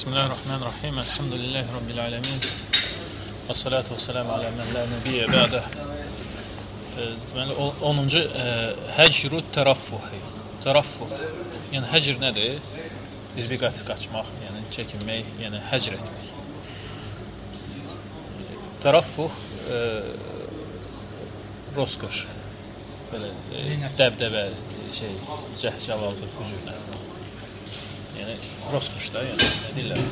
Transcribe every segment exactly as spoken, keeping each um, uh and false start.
Bismillahirrahmanirrahim. Elhamdülillahi Rabbil alemin. Və salatu və selamu alə mən la nəbiyyə bədə. Deməli, onuncu həcru təraffuhi. Təraffuh. Yəni, həcr nədir? İzbiqat qaçmaq, yəni çəkinmək, yəni həcr etmək. Təraffuh roskoş. Belə dəbdəbə, şey, cəhcəvalzıq bu cürlə. Yəni, roskoş da, yəni, nə deyirlər?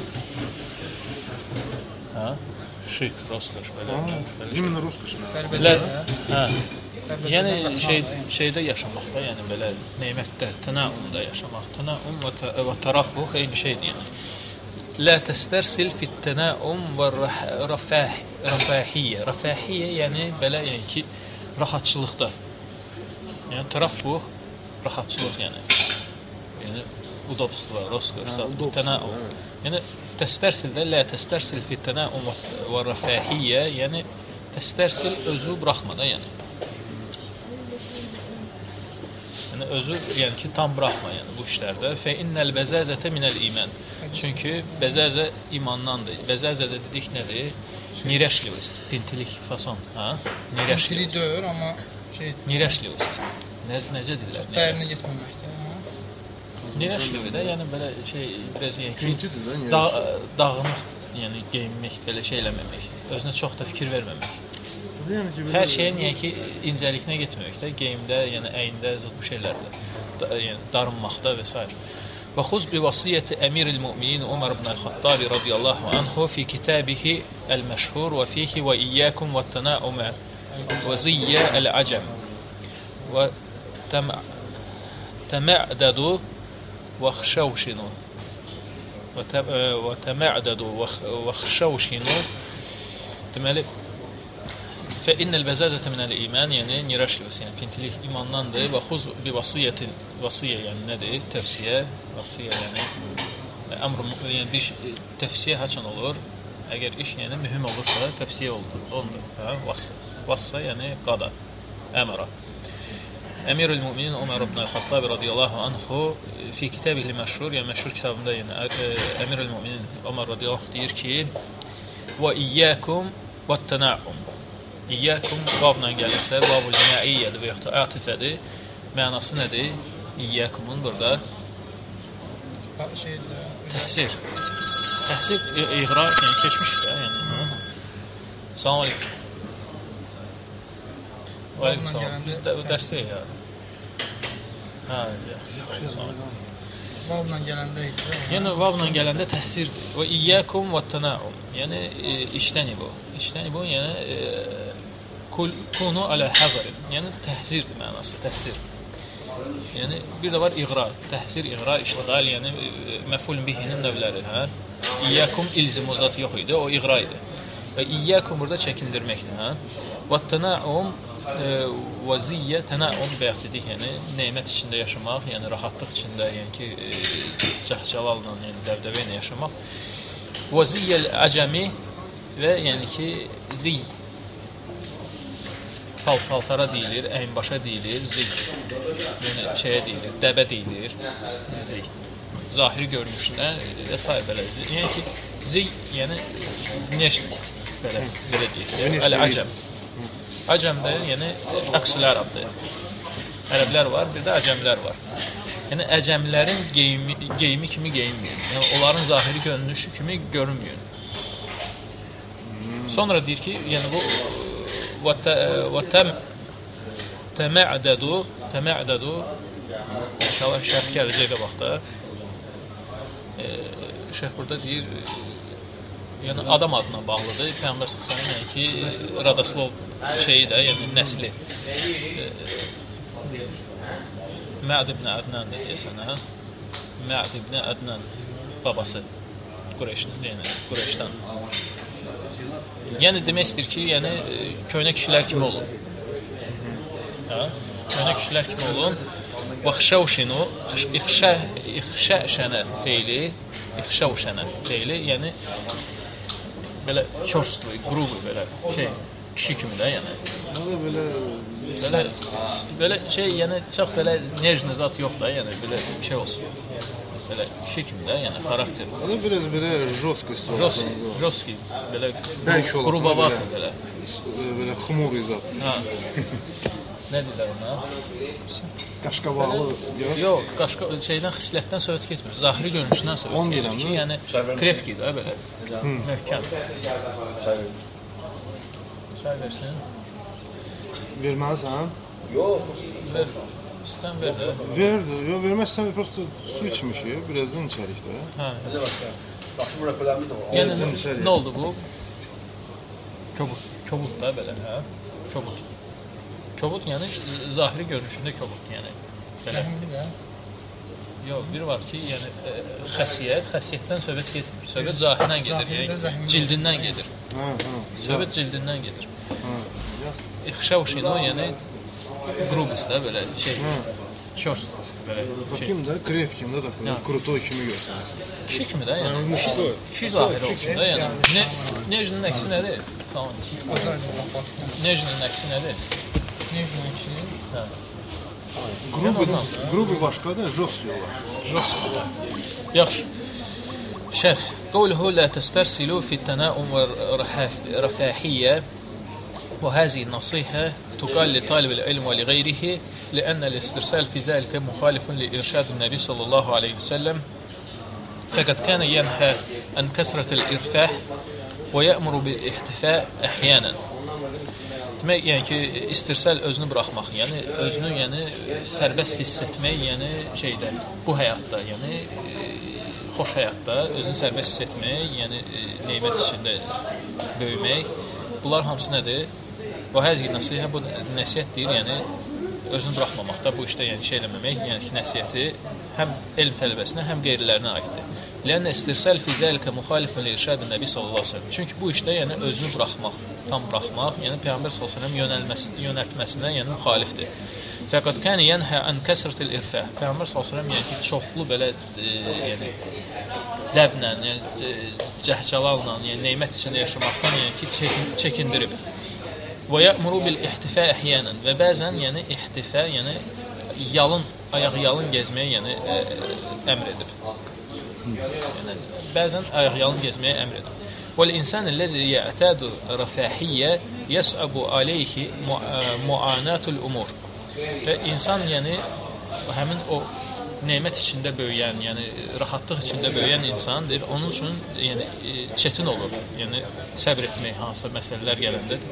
Hə? Şık, roskoş, belə. Cümlə roskoş. Hə. Yəni, şey, şeydə yaşamaqda, yəni, belə, neymətdə, tənaumda yaşamaq. Tənaum və təraffuh eyni şeydir, yəni. Lə təstərsil fit tənaum və rəfahiyyə. Rəfahiyyə, yəni, belə, yəni ki, rahatçılıqda. Yəni, təraffuh, rahatçılıq, yəni. Yəni, udobstvo, roskoşda, tənaum. Yəni, təstərsildə, lə təstərsil fit tənaum və rəfahiyyə, yəni, təstərsil özü buraxmada, yəni. Yəni, özü, yəni ki, tam buraxma, yəni, bu işlərdə. Fə innəl bəzəzətə minəl imən. Çünki bəzəzə imandandır. Bəzəzə də dedik nədir? Nirəşlivist, pintilik, fason, hə? Pintilik deyir, amma şey... Nirəşlivist. Necə deyirlər? Dərinə getməməkdir. Nirəşlivi də, yəni, belə şey, biraz, yəni ki, da, dağınıq, yəni, geyinmək, belə şey eləməmək. Özünə çox da fikir verməmək. Hər şeyin, yəni ki, incəliklə getməkdə, geyimdə, yəni əyində, bu şeylərdə, yəni darınmaqda və s. Və xuz bi vasiyyəti əmir-il müminin Umar ibn el-Xattabi radiyallahu anhu fi kitabihi el-məşhur və fihi və iyyəkum və tənəumə və ziyyə el-əcəm və təmə'dədu və xşəvşinu və təmə'dədu və xşəvşinu. Deməli, Fə innəl bəzəzətə minəl iman, yəni nirəşlivs, yəni pintilik imandandır. Və xuz bi vasiyyətin, vasiyyə yəni nədir? Təvsiyə, vasiyyə yəni əmr, yəni bir təvsiyə haçan olur? Əgər iş yəni mühüm olursa, təvsiyə olur. Ondur, hə? Vassa. Vassa yəni qada, əmra. Əmir-ül müminin Umar ibn el-Xattabi radiyallahu anhu fi kitabihli məşhur, yəni məşhur kitabında yəni Əmir-ül müminin Umar radiyallahu anh deyir ki, və iyyəkum və tənəum. İyyəkum vavla gəlirsə, vavul məiyyədir və yaxud da ətifədir. Mənası nədir? İyyəkumun burada təhsir. Təhsir, iğra, yəni keçmişdir. Yəni. Salam aleykum. Aleykum salam. Biz dərsdəyik ya. Hə, yaxşı. Vavla gələndə idi. Yəni, vavla gələndə təhsirdir. Və iyyəkum və tənaum. Yəni, işdən bu. İşdən bu, yəni kunu alə həzərin. Yəni, təhsirdir mənası, təhsir. Yəni, bir də var iğra. Təhsir, iğra, iştiqal, yəni məful bihinin növləri, hə? İyyəkum ilzimu zat yox idi, o iğra idi. Və iyyəkum burada çəkindirməkdir, hə? Və tənaum və ziyyə, tənaum bəyək dedik, yəni neymət içində yaşamaq, yəni rahatlıq içində, yəni ki, cəhcəlalla, yəni dəvdəvə ilə yaşamaq. Və ziyyəl əcəmi və yəni ki, ziy paltara deyilir, əynbaşa deyilir, ziy. Yəni şeyə deyilir, dəbə deyilir, ziy. Zahiri görünüşünə və s. belə. Yəni ki, ziy, yəni neşnist, belə, belə deyilir. Əl-əcəm. Əcəmdə, yəni əqsul ərabdır. Ərəblər var, bir də əcəmlər var. Yəni əcəmlərin geyimi, geyimi kimi geyinmir. Yəni onların zahiri görünüşü kimi görünmür. Sonra deyir ki, yəni bu və təmə'dədu təmə'dədu inşallah şərh gələcək qabaqda. Şərh burada deyir, yəni adam adına bağlıdır. Peyğəmbər sallallahu əleyhi və səlləm yəni ki, Radaslov şeyi də, yəni nəsli. Mə'd ibn Ədnan da deyəsən, hə? Mə'd ibn Ədnan babası Qureyşdən, yəni Qureyşdən. Yəni demək istəyir ki, yəni köhnə kişilər kimi olun. Hə? Köhnə kişilər kimi olun. Və xşəvşinu, ixşəşənə feili, ixşəvşənə feili, yəni belə çorstvu, qrubu belə şey, kişi kimi də, yəni. Belə, belə şey, yəni çox belə nerjni zat yox da, yəni belə bir şey olsun. belə kişi kimi də, yəni xarakter. Elə biraz belə jostkost Jost, jostki, belə bəlkə olsa grubavat belə. Belə xumur izah. Ha. Nə deyirlər ona? Qaşqabaqlı yox. Yox, qaşqa şeydən xislətdən söhbət getmir. Zahiri görünüşündən söhbət gedir ki, yəni krepki də belə. Möhkəm. Çay versin. Verməlisən? Yox, ver. Sən ver də. Verdi. Yox, verməzsən prosta su içmişik, birazdan içərik də. Hə. Yəni nə oldu bu? Kobud, kobud da belə, hə? Kobud. Kobud yəni zahiri görünüşündə kobud, yəni. Zəhmli də. Yox, bir var ki, yəni e, xəsiyyət, xəsiyyətdən söhbət getmir. Söhbət zahirdən gedir, yəni cildindən gedir. Hə, hə. Söhbət cildindən gedir. Hə. İxşavşino, yəni grubus da belə şey. Şorst belə. Bakım da krepkim də da krutoy kimi görsənir. Kişi kimi də, yəni kişi, kişi zahiri olsun da, yəni. Ne Necinin əksi nədir? Tamam. Necinin əksi nədir? Necinin əksi? Hə. Grubu, grubu başqadır, jost yolar. Jost. Yaxşı. Şərh. Qawluhu la tastarsilu fi at-tana'um war-rafahiyya وهذه النصيحة تقال لطالب العلم ولغيره لأن الاسترسال في ذلك مخالف لإرشاد النبي صلى الله عليه وسلم فقد كان ينهى عن كثرة الإرفاح ويأمر بالاحتفاء أحيانا. Demək, yəni ki, istirsal özünü buraxmaq, yəni özünü, yəni sərbəst hiss etmək, yəni şeydə, bu həyatda, yəni e, xoş həyatda özünü sərbəst hiss etmək, yəni e, nemət içində böyümək. Bunlar hamısı nədir? Və həzgi nəsihə, bu nəsihət deyir, yəni özünü buraxmamaqda, bu işdə yəni şey eləməmək, yəni ki, nəsihəti həm elm tələbəsinə, həm qeyrilərinə aiddir. Lənə istirsal fi zəlikə müxalifun li irşadin Nəbi sallallahu əleyhi və səlləm. Çünki bu işdə yəni özünü buraxmaq, tam buraxmaq, yəni Peyğəmbər sallallahu əleyhi və səlləm yönəlməsi, yönəltməsinə yəni müxalifdir. Fəqad kana yanha an kasratil irfah. Peyğəmbər sallallahu əleyhi və səlləm yəni ki, çoxlu belə e, yəni ləblə, yəni e, cəhcəlalla, yəni nemət içində yaşamaqdan yəni ki, çəkin, çəkindirib. Və ya'muru bil ihtifa ahyanan. Və bəzən yəni ihtifa, yəni yalın, ayağı yalın gəzməyə yəni ə, əmr edib. Yəni bəzən ayağı yalın gəzməyə əmr edib. Vəl insan allazi ya'tadu rafahiyyə yas'abu alayhi mu'anatul umur. Və insan yəni həmin o nemət içində böyüyən, yəni rahatlıq içində böyüyən insandır. Onun üçün yəni çətin olur. Yəni səbr etmək hansısa məsələlər gələndə.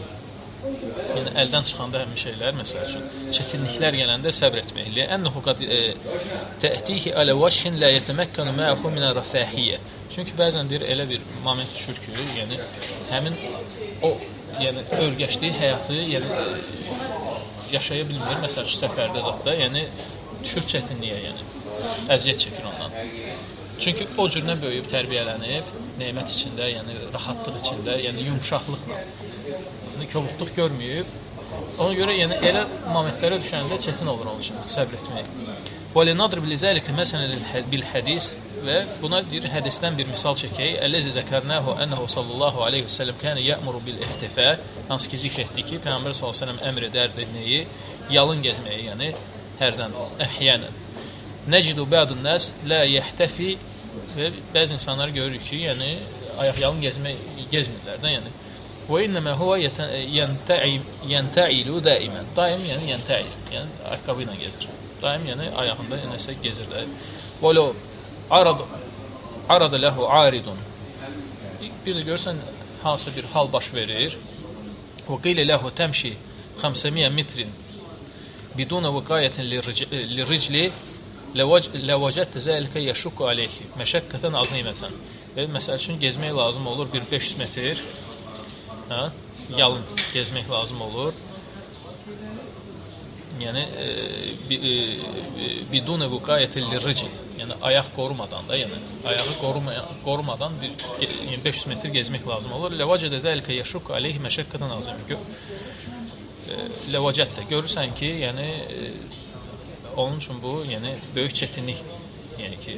Yəni əldən çıxanda həmin şeylər, məsəl üçün, çətinliklər gələndə səbr etmək. Lənnəhu qad tə'tihi alə vəşhin la yetəməkkanu ma'ahu min ar-rafahiyyə. Çünki bəzən deyir elə bir moment düşür ki, yəni həmin o, yəni örgəşdiyi həyatı, yəni yaşaya bilmir, məsəl üçün səfərdə zətdə, yəni düşür çətinliyə, yəni əziyyət çəkir ondan. Çünki o cürlə böyüyüb, tərbiyələnib, nemət içində, yəni rahatlıq içində, yəni yumşaqlıqla, yəni kobudluq görməyib. Ona görə yəni elə momentlərə düşəndə çətin olur onun üçün səbr etmək. Və linadrib lizəlikə məsələn bil hədis və buna deyir hədisdən bir misal çəkək. Əlləzi zəkərnəhu ənəhu sallallahu aleyhi və səlləm kənə yəmuru bil ihtifə. Hansı ki zikr etdik ki, Peyğəmbər sallallahu aleyhi və səlləm əmr edərdi nəyi? Yalın gəzməyi, yəni hərdən, əhyənən. Nəcidu ba'dun nas la yəhtafi və bəzi insanlar görürük ki, yəni ayaq yalın gəzmək gəzmirlər də, yəni. Və innəmə huwa yentailu daimən. Daim yəni yentail, yəni ayaqqabı ilə gəzir. Daim yəni ayağında nəsə gəzir də. Və lo arad arad lahu aridun. Bir də görsən hansı bir hal baş verir. Və qilə lahu təmşi xəmsə miyə metrin bidun vəqayətin lirricli ləvəcət zəlikə yəşukku aleyhi məşəkkətən azimətən. Və məsəl üçün gezmək lazım olur bir beş yüz metr, hə, yalın gezmək lazım olur. Yəni bidun vəqayətin lirricli, yəni ayaq qorumadan da, yəni ayağı qorumadan bir yəni beş yüz metr gezmək lazım olur. Ləvəcət zəlikə yəşukku aleyhi məşəkkətən azimətən. Ləvəcət də görürsən ki, yəni onun üçün bu, yəni böyük çətinlik, yəni ki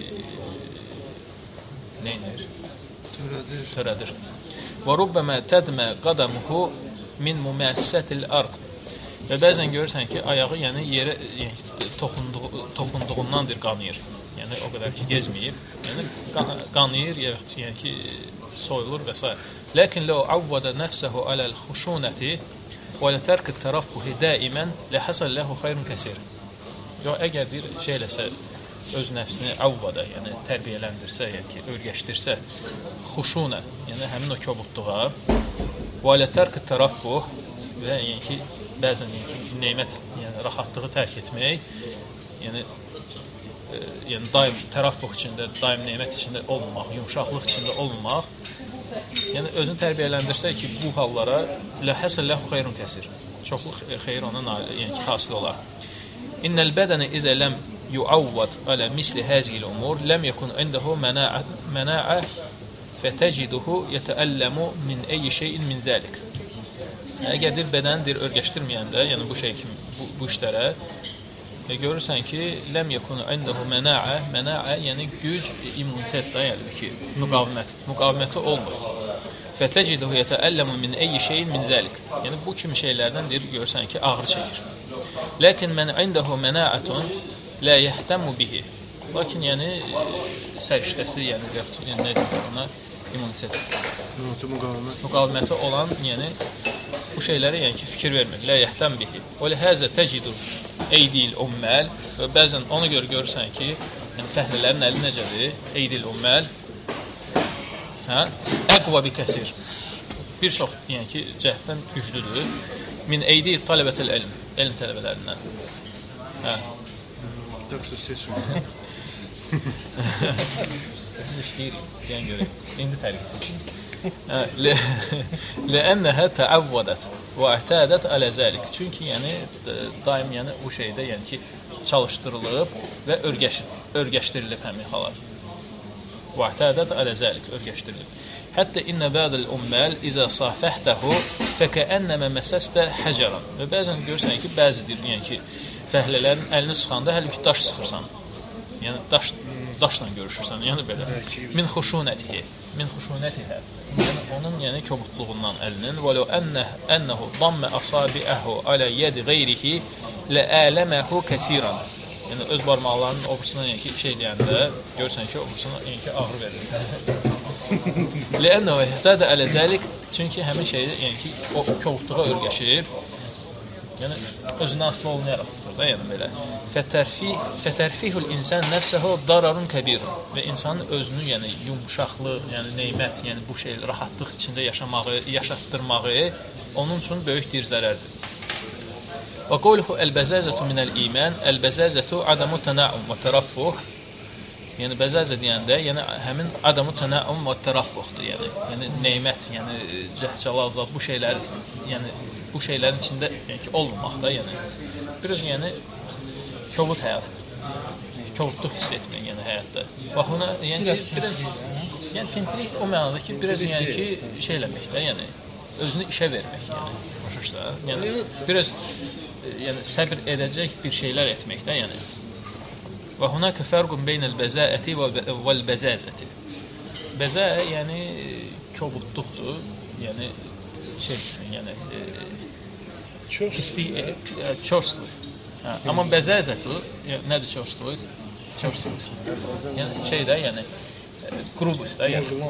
nə edir? Törədir. Törədir. Və rubbəmə tədmə qadamuhu min müməssətil ard. Və bəzən görürsən ki, ayağı yəni yerə yəni, toxunduğu, toxunduğundandır qanıyır. yəni o qədər ki gezməyib, yəni qanıyır, yəni ki soyulur və s. Lakin law awwada nafsuhu ala al-khushunati və la tark at-tarafuh da'iman la hasal lahu khayrun kaseer. Yox, əgər deyir şey eləsə, öz nəfsini avvada, yəni tərbiyələndirsə, yəni ki, öyrəşdirsə, xuşuna, yəni həmin o kobudluğa, və la tark at-tarafuh və yəni ki, bəzən yəni ki, nemət, yəni rahatlığı tərk etmək, yəni e, yəni daim təraffuh içində, daim nemət içində olmamaq, yumşaqlıq içində olmamaq, yəni özünü tərbiyələndirsə ki, bu hallara la hasal lahu khayrun kaseer. Çoxluq xeyir ona nail, yəni ki, hasil olar. İnnel bedene izə ləm yuavvad alə misli həzil umur ləm yekun indahu məna'a fətəciduhu yətəəlləmu min eyyi şeyin min zəlik. Əgər bir bədəndir örgəşdirməyəndə, yəni bu şey kimi, bu, bu işlərə e, görürsən ki, ləm yekun indahu məna'a, məna'a yəni güc, immunitet da, yəni ki, müqavimət, müqaviməti olmur. Fətəciduhu yətəəlləmu min eyyi şeyin min zəlik. Yəni bu kimi şeylərdən deyir, görürsən ki, ağrı çəkir. Lakin mən indahu məna'atun la yehtamu bihi. Lakin yəni səriştəsi, yəni yəni nə deyir ona, immunitet. Müqavimət. Müqaviməti olan, yəni bu şeylərə yəni ki, fikir vermir. La yehtam bihi. Və lihazə təcidu eydil ummal. Və bəzən ona görə görürsən ki, yəni fəhlələrin əli necədir? Eydil ummal. Hə? Əqva bi kəsir. Bir çox yəni ki, cəhddən güclüdür. Min eydi tələbətil elm. Elm tələbələrindən. Hə. Tak что seçim. Biz işləyirik, deyən görək. İndi tərk etmişik. Ləənnəhə təəvvədət və əhtədət ələ zəlik. Çünki yəni daim yəni bu şeydə yəni ki çalışdırılıb və örgəşdirilib həmin hallar. Və əhtədət ələ zəlik, örgəşdirilib. Hətta innə bədəl umməl izə safəhtəhu fəkəənnəmə məsəstə həcəran. Və bəzən görürsən ki, bəzidir, yəni ki, fəhlələrin əlini sıxanda hələ ki, daş sıxırsan. Yəni, daş, daşla görüşürsən, yəni belə. Min xuşunətihi, min xuşunətihə. Yəni, onun yəni, kobudluğundan əlinin. Və ləv ənəhu dammə asabiəhu alə yədi qeyrihi lə ələməhu kəsiran. Yəni, öz barmaqlarının obursuna yəni ki, şey deyəndə, görürsən ki, obursuna yəni ki, ağrı verir. Ləənnəhu ihtədə ələ zəlik, çünki həmin şeydə, yəni ki, o kobudluğa örgəşib, yəni özünə asılı olmayaraq sıxır da, yəni belə. Fətərfihul insan nəfsəhu dararun kəbirun. Və insanın özünü, yəni yumşaqlıq, yəni neymət, yəni bu şey rahatlıq içində yaşamağı, yaşatdırmağı onun üçün böyük bir zərərdir. Və qawluhu əl-bəzəzətu minəl-iman, əl-bəzəzətu adamu tənəum və təraffuh. Yəni bəzəzə deyəndə, yəni həmin adamu tənəum və təraffuhdur, yəni. Yəni neymət, yəni cəhcəlazlar, bu şeylər, yəni bu şeylərin içində yəni ki, olmamaqda, yəni biraz yəni kobud həyat, kobudluq hiss etmək, yəni həyatda. Bax ona, yəni ki, biraz, yəni pintilik o mənada ki, biraz yəni ki, şey eləməkdə, yəni özünü işə vermək, yəni başa, yəni biraz yəni səbir edəcək bir şeylər etməkdə, yəni. Və hunaka fərqun beynəl bəzəəti vəl bəzəzəti. Bəzə yəni kobudluqdur, yəni şey, yəni pislik, çorsluk. Amma bəzəzətu, nədir çorsluk? Çorsluk. Yəni şeydə, yəni qrubus da, yəni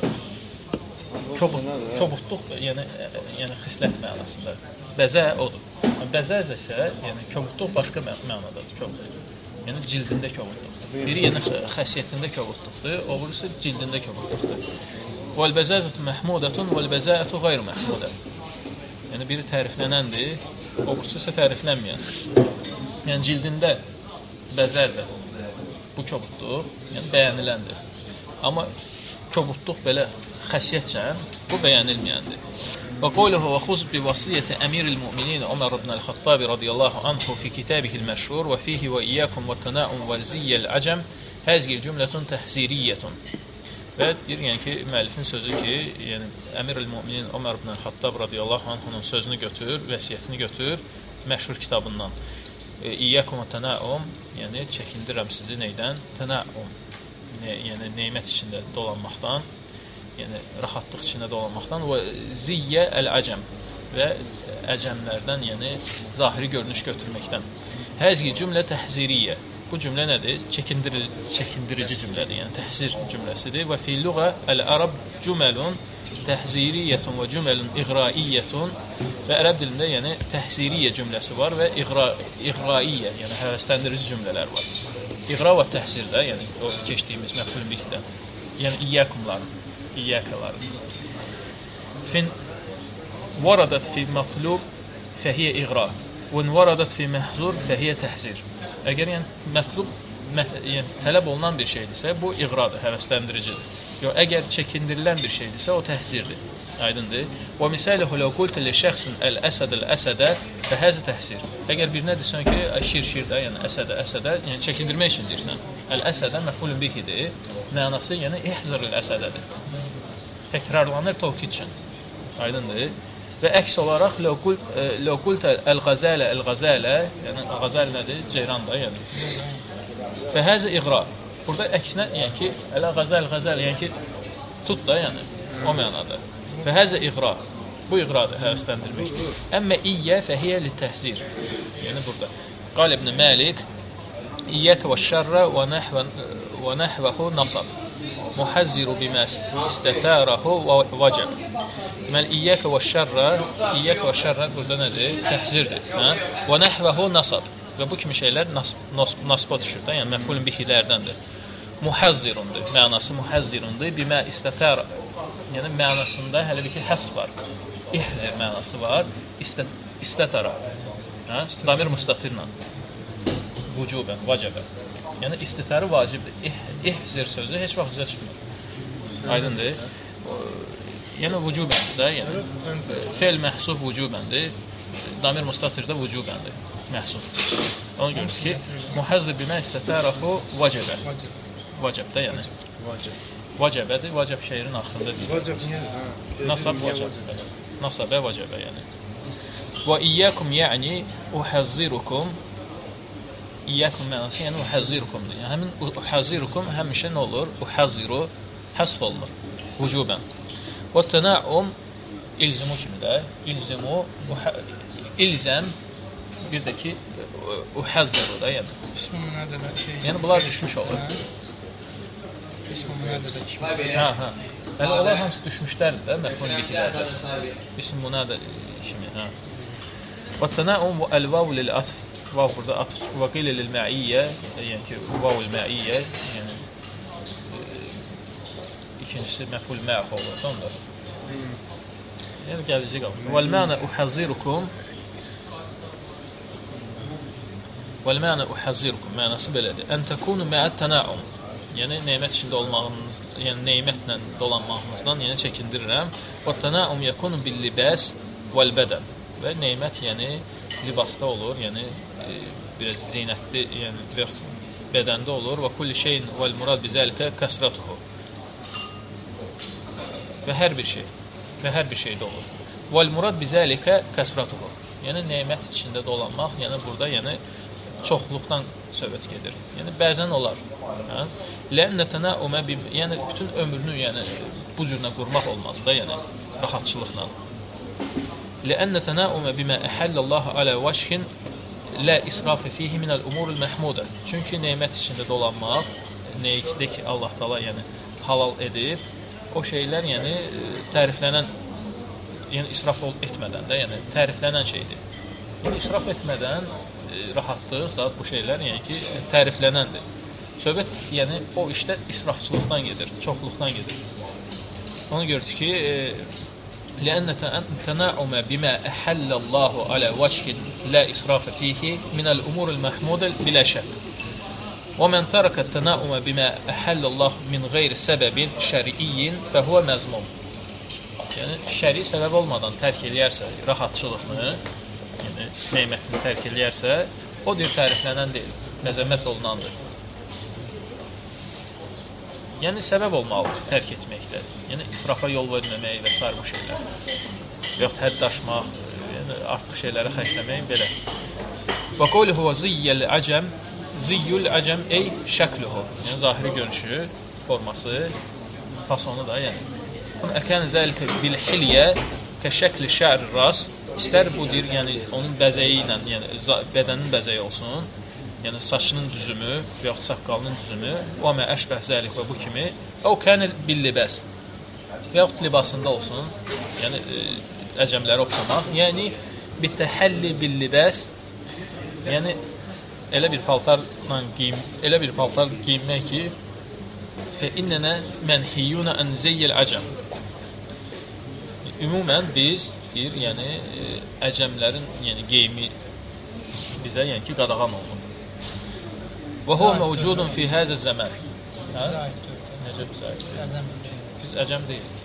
kobudluq, yəni yəni xislət mənasında. Bəzə odur. Bəzəzə isə, yəni kobudluq başqa mənadadır, kobudluq. Yəni cildində kobudluqdur. Biri yəni xəsiyyətində kobudluqdur, o birisi cildində kobudluqdur. Vəl-bəzəzətu məhmudətun, vəl-bəzəətu qeyr məhmudə. Yəni biri təriflənəndir, o birisi isə təriflənməyən. Yəni cildində bəzərdə bu kobudluq, yəni bəyəniləndir. Amma kobudluq belə xəsiyyətcən bu bəyənilməyəndir. Və qawluhu və xuz bi vasiyyəti əmiril müminin Ömər ibn el-Xattabi radiyallahu anhu fi kitabihil məşhur və fihi və iyyakum və tənəum və ziyyəl əcəm həzgi cümlətun təhziriyyətun. Və deyir, yəni ki, müəllifin sözü ki, yəni əmiril müminin Ömər ibn el-Xattab radiyallahu anhunun sözünü götür, vəsiyyətini götür məşhur kitabından. İyyakum və tənəum, yəni çəkindirəm sizi neydən? Tənəum, yəni neymət içində dolanmaqdan, yəni rahatlıq içində dolanmaqdan və ziyyə əl-əcəm və əcəmlərdən, yəni zahiri görünüş götürməkdən. Həzgi cümlə təhziriyyə, bu cümlə nədir? Çəkindiri, çəkindirici cümlədir, yəni təhzir cümləsidir. Və fi lüğə əl-ərab cüməlun təhziriyyətun və cüməlun iğraiyyətun və ərəb dilində yəni təhziriyyə cümləsi var və iğra, iğraiyyə, yəni həvəsləndirici cümlələr var. İğra və təhzirdə, yəni o keçdiyimiz məf'ul bihdə, yəni iyyəkumların, iyyəkələrin. Fin varadat fi matlub fəhiyyə iğra və varadat fi məhzur fəhiyyə təhzir. Əgər yəni mətlub, yəni tələb olunan bir şeydirsə, bu iğradır, həvəsləndiricidir. Yox, əgər çəkindirilən bir şeydirsə, o təhzirdir. Aydındır. Və misalihu ləv qultu li şəxsin əl-əsəd əl-əsədə fəhəzə təhzir. Əgər birinə desən ki, şir-şirdə, yəni əsədə, əsədə, yəni çəkindirmək üçün deyirsən. Əl-əsədə məf'ulun bihidir. Mənası yəni ihzir əl-əsədədir. Təkrarlanır tövkid üçün. Aydındır. Və əks olaraq ləv qultu əl-qəzələ əl-qəzələ, yəni qəzəl nədir? Ceyran da, yəni. Fəhəzə iğra. Burada əksinə, yəni ki, ələ qəzəl, qəzəl, yəni ki, tut da, yəni, o mənada. Fəhəzə iğra. Bu iğradır, həvəsləndirməkdir. Əmmə iyyə fəhiyyə li-təhzir. Yəni burada. Qal İbn Məlik, İyyəkə və şərrə və nəhvəhu nasab. Muhəzziru bimə istətərəhu və vəcəb. Deməli, İyyəkə və şərrə, İyyəkə və şərrə burada nədir? Təhzirdir. Və nəhvəhu nasab. Və bu kimi şeylər nasba düşür da, yəni məf'ulun bihilərdəndir. Muhəzzirundur, mənası muhəzzirundur, bimə istətər, yəni mənasında hələ bir ki, həsf var. İhzir mənası var, istətərə, damir müstatirlə, vücubən, vacəbən. Yəni istətəri vacibdir. İhzir sözü heç vaxt üzə çıxmır. Aydındır. Yəni vücubəndir də, yəni fe'l məhsuf vücubəndir, damir müstatirdə vücubəndir. Məhsul. Onu görürüz ki, muhəzzir bimə istətərəhu vacəbə. Vacəbdə, yəni. Vacəbədir, vacəb şeirin axırında deyil. Nasab vacəb. Nasabə vacəbə, yəni. Və iyyəkum yəni uhəzzirukum. İyyəkum mənası, yəni uhəzzirukumdur. Yəni, həmin uhəzzirukum həmişə nə olur? Uhəzziru həsf olunur. Vücubən. Və tənəum ilzimu kimi də. İlzimu, ilzəm bir də ki, uhəzzəru da, yəni. İsmi münədədə şey. Yəni, bunlar düşmüş olur. İsmi münədədə kimi. Hə, hə. Yəni, onlar hamısı düşmüşlərdir də, məf'ul bihilərdir. İsmi münadə kimi, hə. Və tənəum və əl-vav lil-atf. Vav burada atf. Və qilə lil-mə'iyyə, yəni ki, vav-ül-mə'iyyə, yəni ikincisi məf'ul mə'h olur, sonra. Yəni, gələcək alır. Vəl-mənə uhəzzirukum Vəl-mənə uhəzzirukum, mənası belədir. Ən təkunu mə'ət tənəum. Yəni, neymət içində olmağınız, yəni neymətlə dolanmağınızdan, yəni çəkindirirəm. Və tənəum yəkunu bil-libəs vəl-bədən. Və neymət, yəni, libasda olur, yəni, e, biraz zeynətli, yəni, bədəndə olur. Və kulli şeyin vəl-murad bizəlikə kəsratuhu. Və hər bir şey, və hər bir şeydə olur. Vəl-murad bizəlikə kəsratuhu. Yəni, neymət içində dolanmaq, yəni, burada, yəni, çoxluqdan söhbət gedir. Yəni, bəzən olar. Hə? Lənnə tənəumə, yəni, bütün ömrünü, yəni, bu cürlə qurmaq olmaz da, yəni, rahatçılıqla. Lənnə tənəumə bimə əhəllallahu alə vəşkin lə israfı fihi minəl umurul məhmudə. Çünki neymət içində dolanmaq, neyikdə ki, Allah Taala, yəni, halal edib, o şeylər, yəni, təriflənən, yəni, israf etmədən də, yəni, təriflənən şeydir. Yəni, israf etmədən rahatlıq, zat bu şeylər, yəni ki, təriflənəndir. Söhbət, yəni, o işdə israfçılıqdan gedir, çoxluqdan gedir. Onu gördük ki, لأن تناعم بما أحل الله على وجه لا إسراف فيه من الأمور المحمودة بلا شك. ومن ترك التناعم بما أحل الله من غير سبب شرعي فهو مذموم. Yəni, şəri səbəb olmadan tərk eləyərsə, rahatçılıqını, yəni, neymətini tərk eləyərsə, o deyir, təriflənən deyil, məzəmmət olunandır. Yəni, səbəb olmalıdır tərk etməkdə. Yəni, israfa yol verməmək və s. bu şeylər. Və yaxud hədd aşmaq, yəni, artıq şeylərə xərcləmək, belə. Və qawluhu və ziyyəl əcəm, ziyyül əcəm ey şəkluhu. Yəni, zahiri görünüşü, forması, fasonu da, yəni. Əkən zəlikə bil-hilyə kə şəkli şə'r ras. İstər bu deyir, yəni onun bəzəyi ilə, yəni bədənin bəzəyi olsun, yəni saçının düzümü və yaxud saqqalının düzümü, və mə əşbəh zəlik və bu kimi, əv kənil bil libas və yaxud libasında olsun, yəni əcəmlərə oxşamaq, yəni bitəhəlli bil libas, yəni elə bir paltarla geyim, elə bir paltar geyinmək ki, fə innənə mənhiyyunə ən zeyyil əcəm. Ümumən biz deyir, yəni əcəmlərin yəni geyimi bizə yəni ki qadağan olunur. Və huwa mövcudun fi həzə zəmən. Hə? Necə bizə aid? Biz əcəm deyilik.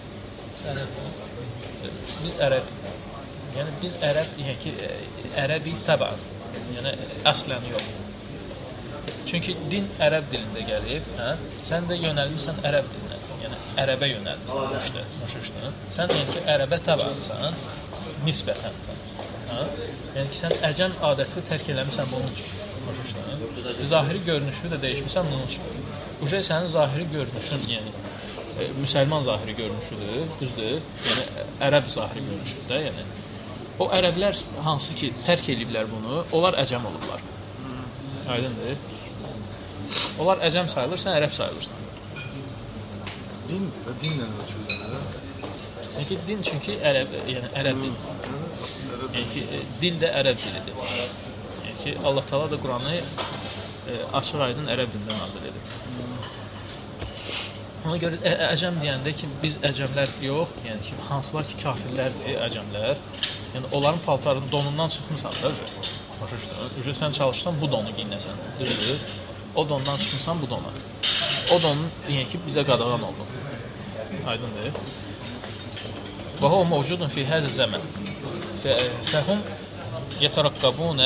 Biz ərəb. Yəni biz ərəb, yəni ki ərəbi təbən. Yəni əslən yox. Çünki din ərəb dilində gəlib, hə? Sən də yönəlmisən ərəb dilinə. Yəni ərəbə yönəlmisən işte, başa-düşdün? Sən yəni ki ərəbə təbənsən, nisbətən. Hə? Yəni ki sən əcəm adətini tərk eləmisən bunun üçün. Başa-düşdün? Zahiri görünüşü də dəyişmisən bunun üçün. Bu şey sənin zahiri görünüşün, yəni e, müsəlman zahiri görünüşüdür, düzdür? Yəni ərəb zahiri görünüşüdür də, yəni. O ərəblər hansı ki tərk eləyiblər bunu, onlar əcəm olublar. Aydındır? Onlar əcəm sayılır, sən ərəb sayılırsan. Din, dinlə ölçülür. Yəni ki, din çünki ərəb, yəni ərəb dil. Yəni ki, dil də ərəb dilidir. Yəni ki, Allah Taala da Quranı e, açıq aydın ərəb dilindən nazil edir. Ona görə ə, əcəm deyəndə ki, biz əcəmlər yox, yəni ki, hansılar ki, kafirlərdir, əcəmlər, yəni onların paltarının donundan çıxmısan da, başa düşdün? Sən çalışsan bu donu giyinəsən, düzdür? O dondan çıxmısan bu dona. O donun, yəni ki, bizə qadağan oldu. Aydındır? Və huwa mövcudun fi həzə zəmən. Fəhum yətərəqqabunə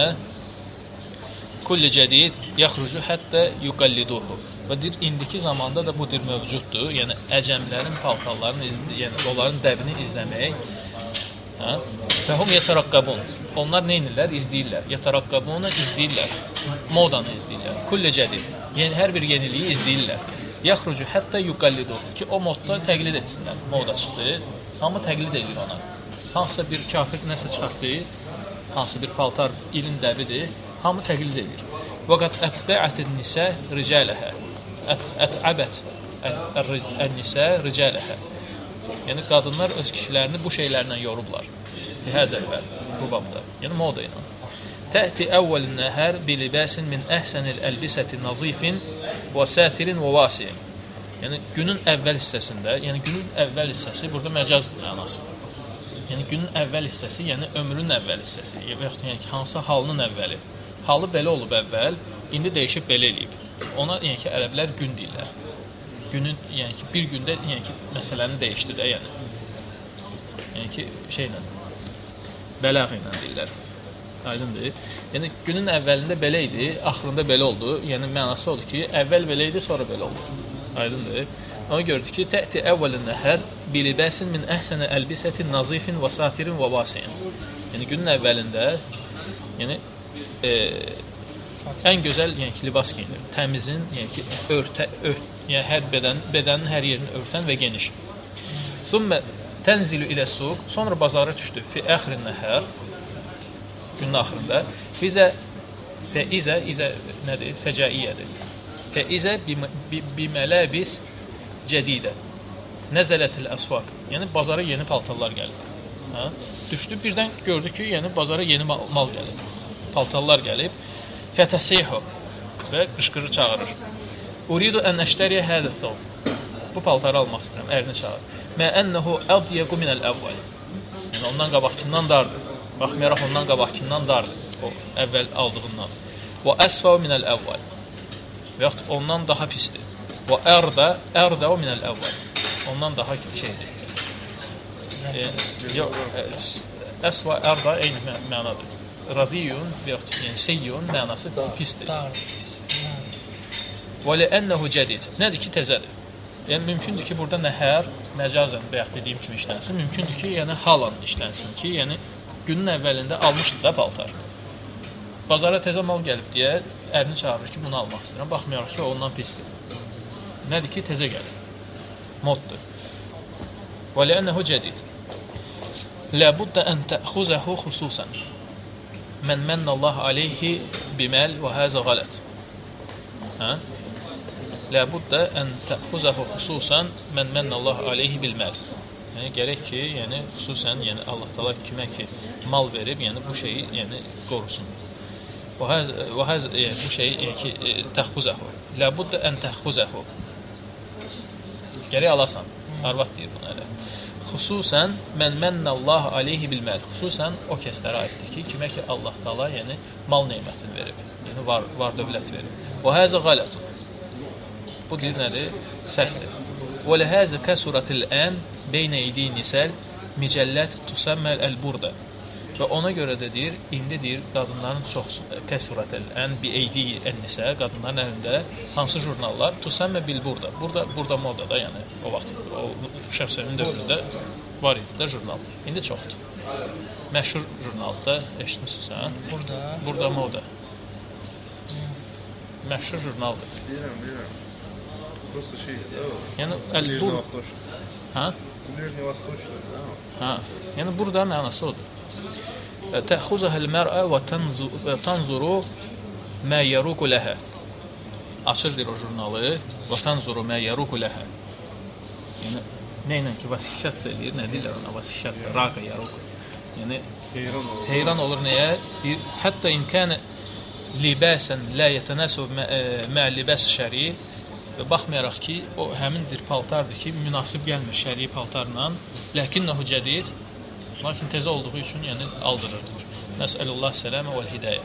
kulli cədid yaxrucu həttə yuqalliduhu. Və deyir, indiki zamanda da bu dir mövcuddur. Yəni, əcəmlərin paltarlarını, yəni onların dəbini izləmək. Hə? Fəhum yətərəqqabun. Onlar neynirlər? İzləyirlər. Yətərəqqabunu izləyirlər. Modanı izləyirlər. Kulli cədid. Yəni, hər bir yeniliyi izləyirlər. Yaxrucu həttə yuqalliduhu. Ki, o modda təqlid etsinlər. Moda çıxdı. Hamı təqlid edir ona. Hansısa bir kafir nəsə çıxartdı, hansı bir paltar ilin dəbidir, hamı təqlid edir. Vəqət ətbəətən nisə ricələhə. Ətəbət ən-nisə ricələhə. Yəni, qadınlar öz kişilərini bu şeylərlə yorublar. Həzəlbər, bu babda. Yəni, moda ilə. Tə'ti əvvəlin nəhər bilibəsin min əhsənil əlbisəti nazifin və sətirin və vasiyin. Yəni, günün əvvəl hissəsində, yəni günün əvvəl hissəsi burada məcazdır mənası. Yəni, günün əvvəl hissəsi, yəni ömrünün əvvəl hissəsi. Yəni, hansı halının əvvəli. Halı belə olub əvvəl, indi dəyişib belə eləyib. Ona, yəni ki, ərəblər gün deyirlər. Günün, yəni ki, bir gündə, yəni ki, məsələni dəyişdi də, yəni. Yəni ki, şeylə, bələğ ilə deyirlər. Aydındır. Yəni, günün əvvəlində belə idi, axırında belə oldu. Yəni, mənası odur ki, əvvəl belə idi, sonra belə oldu. Aydındır. Ona gördük ki, tə'ti əvvəlin nəhər bilibəsin min əhsənə əlbisətin nazifin və satirin və vasiyin. Yəni, günün əvvəlində, yəni, e, ən gözəl, yəni ki, libas giyinir. Təmizin, yəni ki, örtə, ört, yəni hər bədən, bədənin hər yerini örtən və geniş. Sümmə tənzilu ilə suq, sonra bazara düşdü. Fi əxrin nəhər, günün axırında. Fizə, fəizə, izə nədir? Fəcəiyyədir. Fəizə bimələbis cədidə. Nəzələtil əsvaq. Yəni, bazara yeni paltarlar gəlib. Hə? Düşdü, birdən gördü ki, yəni, bazara yeni mal, mal gəlib. Paltarlar gəlib. Fətəsihu və qışqırır, çağırır. Uridu ən əştəriyə hədəthov. Bu paltarı almaq istəyirəm, ərini çağır. Mə ənəhu əvdiyyəqu minəl əvvəl. Yəni, ondan qabaqkindən dardır. Baxmayaraq, ondan qabaqkindən dardır. O, əvvəl aldığından. Və əsfəv minəl əvvəl. Və yaxud ondan daha pisdir. Və ərdə, ərdə o minəl əvvəl. Ondan daha şeydir. E, yox, əsvə ərdə eyni mənadır. Radiyun və yaxud yəni, seyyun mənası pisdir. Və ləənnəhu cədid. Nədir ki, təzədir. Yəni, mümkündür ki, burada nəhər, məcazən bəyək dediyim kimi işlənsin. Mümkündür ki, yəni, halan işlənsin ki, yəni, günün əvvəlində almışdı da paltar. Bazara təzə mal gəlib deyə ərini çağırır ki, bunu almaq istəyirəm. Baxmayaraq ki, ondan pisdir. Nədir ki, təzə gəlir. Moddur. Və ləənnəhu cədid. Ləbuddə ən təxuzəhu xüsusən. men mennallahu alayhi bimal və həzə qalat. Hə? Ləbudda ən təxuzahu xüsusən men mennallahu alayhi bilmal. Yəni gərək ki, yəni xüsusən, yəni Allah Taala kimə ki mal verib, yəni bu şeyi yəni qorusun. Və həz və həz yəni bu şeyi yəni ki təxuzahu. Ləbudda ən təxuzahu. Gərək alasan. Arvad deyir buna elə. Xüsusən men mennallahu alayhi bilmal. Xüsusən o kəslərə aiddir ki, kimə ki Allah Taala yəni mal nemətini verib. Yəni var var dövlət verib. Və həzə qalatun. Bu deyir nədir? Səhvdir. Və ləhəzə kəsuratil ən beynə idi nisəl micəllət tusamməl əl-burda. Və ona görə də deyir, indi deyir, qadınların çox kəsuratil ən bi eydi ən-nisə, qadınların əlində hansı jurnallar tusammə bil burda. Burada burada modada, yəni o vaxt o şəxsənin dövründə var idi də jurnal. İndi çoxdur. Məşhur jurnalda eşitmisiniz, hə? Burada. Burada moda. Məşhur jurnaldır. Bilirəm, bilirəm. Prosta şey, yəni əl-bur. Hə? Ближний Восточный, да? Hə. Yəni burada mənası odur. Təxuzəhəl mər'ə və tanzuru mə yaruku ləhə. Açırdır o jurnalı və tanzuru mə yaruku ləhə. Yəni nə ilə ki vəsiyyət eləyir, nə deyirlər ona vəsiyyət, raqa yaruku. Yəni heyran olur. Heyran olur nəyə? Deyir, hətta imkan libasən la yetənasab mə libas şəri. Və baxmayaraq ki, o həmindir paltardır ki, münasib gəlmir şəri paltarla, lakinnahu cədid, lakin təzə olduğu üçün yəni aldırırdır. Nəsəlullah sələmə vəl hidayə.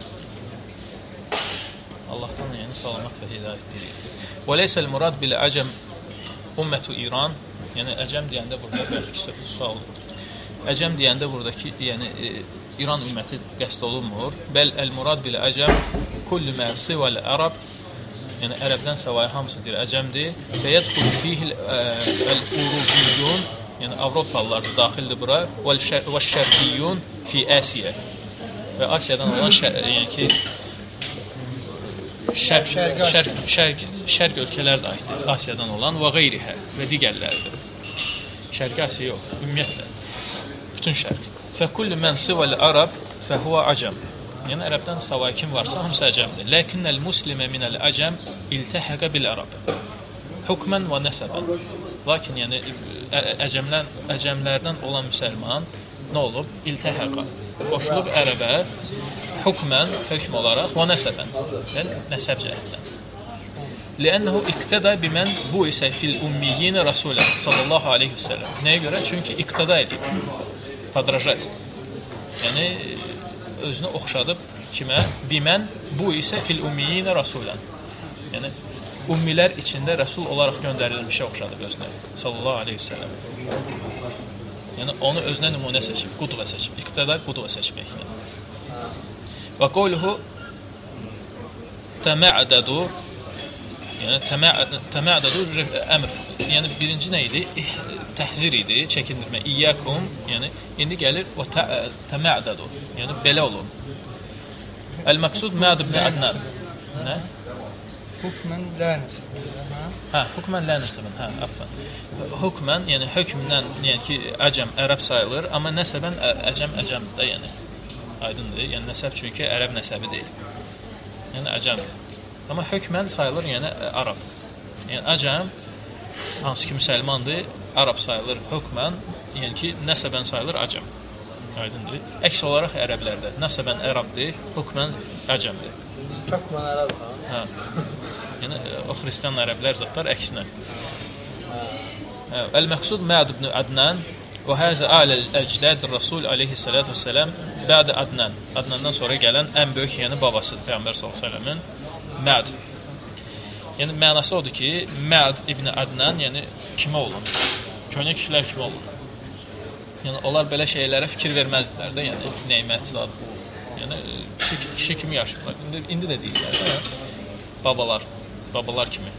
Allahdan yəni salamat və hidayət diləyir. Və leysəl murad bil əcəm ümmətu İran, yəni əcəm deyəndə burada bəlkə sualdır. Əcəm deyəndə buradakı yəni e, İran ümməti qəsd olunmur. Bəl əl murad bil əcəm kullu mə sival ərəb, yəni ərəbdən savayı hamısı deyir əcəmdir. Fəyədxul fihi əl-urubiyyun, yəni Avropalılar da daxildir bura. Və şərqiyyun fi Asiya. Və Asiyadan olan şər, yəni ki şərq şərq şərq şərq ölkələr də aiddir Asiyadan olan və qeyrihə və digərləridir. Şərqi Asiya yox, ümumiyyətlə bütün şərq. Fə kullu men sival ərəb fəhuva əcəm. Yəni ərəbdən savayı kim varsa hamısı əcəmdir. Lakinnəl muslimə minəl əcəm iltəhəqə bil ərəb. Hukmən və nəsəbən. Lakin yəni əcəmlər əcəmlərdən olan müsəlman nə olub? İltəhəqə. Qoşulub ərəbə hukmən, hökm olaraq və nəsəbən. Yəni nəsəb cəhətdən. Lənnəhu iqtada bimən bu isə fil ummiyyin rasulə sallallahu alayhi və səlləm. Nəyə görə? Çünki iqtada edib. Padrajat. Yəni özünü oxşadıb kimə? Bimən bu isə fil ummiyyin rasulən. Yəni ummilər içində rəsul olaraq göndərilmişə oxşadıb özünə sallallahu alayhi və səlləm. Yəni onu özünə nümunə seçib, qudva seçib. İqtada qudva seçmək. Və qawluhu təmə'dədu, yəni təmə'dədu əmr. Yəni birinci nə idi? Təhzir idi, çəkindirmə. İyyəkum, yəni indi gəlir və təmə'dədu. Yəni belə olun. El-məqsud Mə'd ibn Adnan. Nə? Hukmən lə nəsəbən. Hə, hukmən lə nəsəbən. Hə, əffən. Hukmən, yəni hökmdən, yəni ki, əcəm ərəb sayılır, amma nəsəbən əcəm əcəmdir də, yəni. Aydındır. Yəni nəsəb çünki ərəb nəsəbi deyil. Yəni əcəmdir. Amma hökmən sayılır, yəni ərəb. Yəni əcəm hansı ki müsəlmandır, ərəb sayılır hökmən, yəni ki nəsəbən sayılır əcəm. Aydındır. Əks olaraq ərəblərdə nəsəbən ərəbdir, hökmən əcəmdir. Hökmən ərəb ha. Hə. Yəni o xristian ərəblər zətlər əksinə. El-məqsud Mə'd ibn Adnan və həzə aləl-əcdad Rasul aleyhissalatu vesselam bə'də Adnan. Adnandan sonra gələn ən böyük yəni babasıdır Peyğəmbər sallallahu əleyhi və səlləmin Mə'd. Yəni mənası odur ki, Mə'd ibn Adnan yəni kimə olun? Köhnə kişilər kimə olun? Yəni onlar belə şeylərə fikir verməzdilər də, yəni nemət zad bu. Yəni kişi, kişi kimi yaşayırlar. İndi, indi də deyirlər də. Babalar, babalar kimi.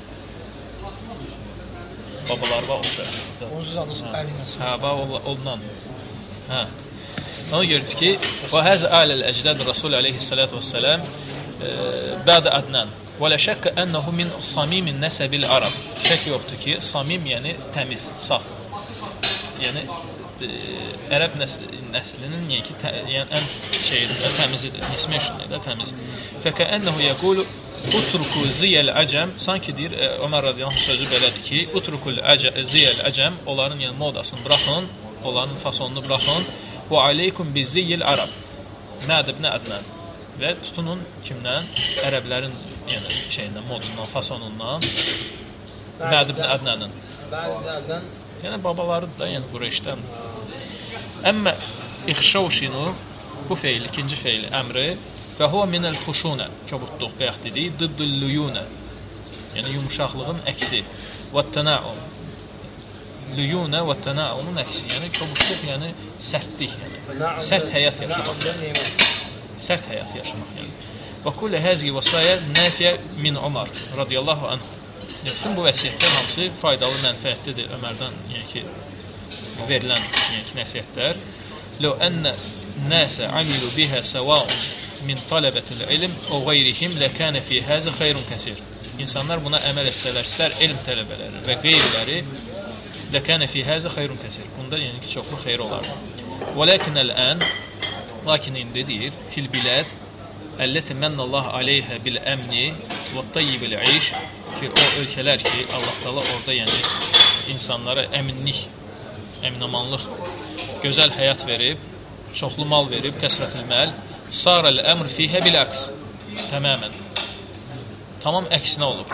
Babalar var oxşar. Onsuz alırsın əlinəsin. Hə, bax ondan. Hə. Ona görə ki, və həzə aləl-əcdad Rasul aleyhissalatu vesselam bə'də Adnan. Və lə şəkkə ənəhu min samimin nəsəbil ərəb. Şək yoxdur ki, samim yəni təmiz, saf. Yəni ərəb nəslinin yəni ki, tə, yəni ən şeydir, təmizidir, nismeşindir də təmiz. Fəkəənəhu yəqulu utruku ziyəl əcəm, sanki deyir Ömər radiyallahu anh sözü belədir ki, utrukul ziyəl əcəm, onların yəni modasını buraxın, onların fasonunu buraxın. Və aleykum bizziyil ərəb. Mə'd ibn Ədnən. Və tutunun kimdən? Ərəblərin yəni şeyindən, modundan, fasonundan. Mə'd ibn Ədnənin. Yəni babalarıdır da, yəni Qureyşdən. Əmmə ixşavşinu, bu feil, ikinci feil, əmri və huwa minəl xuşunə, kobudluq bayaq dedik, dıddül lüyunə, yəni yumuşaqlığın əksi. Və tənaum. Lüyunə və tənaumun əksi, yəni kobudluq, yəni sərtlik, yəni sərt həyat yaşamaq, yəni sərt həyat yaşamaq, yəni. Və kullə həzgi vəsayə nəfiyə min Ömər radiyallahu anh. Bütün bu vəsiyyətlər hamısı faydalı, mənfəətlidir Ömərdən, yəni ki, verilən yəni ki, nəsiyyətlər. Ləv ənə nəsə amilu bihə səvaun min tələbətil ilm o qeyrihim ləkənə fi həzə xeyrun kəsir. İnsanlar buna əməl etsələr, istər elm tələbələri və qeyriləri, ləkənə fi həzə xeyrun kəsir. Bunda yəni ki, çoxlu xeyr olar. Və ləkin əl-ən, lakin indi deyir, fil biləd, əlləti mənnəllah aleyhə bil əmni və tayyibil iş, ki, o ölkələr ki, Allah Taala orada yəni insanlara əminlik, əminamanlıq, gözəl həyat verib, çoxlu mal verib, kəsrətül məl, sarəl əmr fihə bil əks, təməmən. Tamam əksinə olub.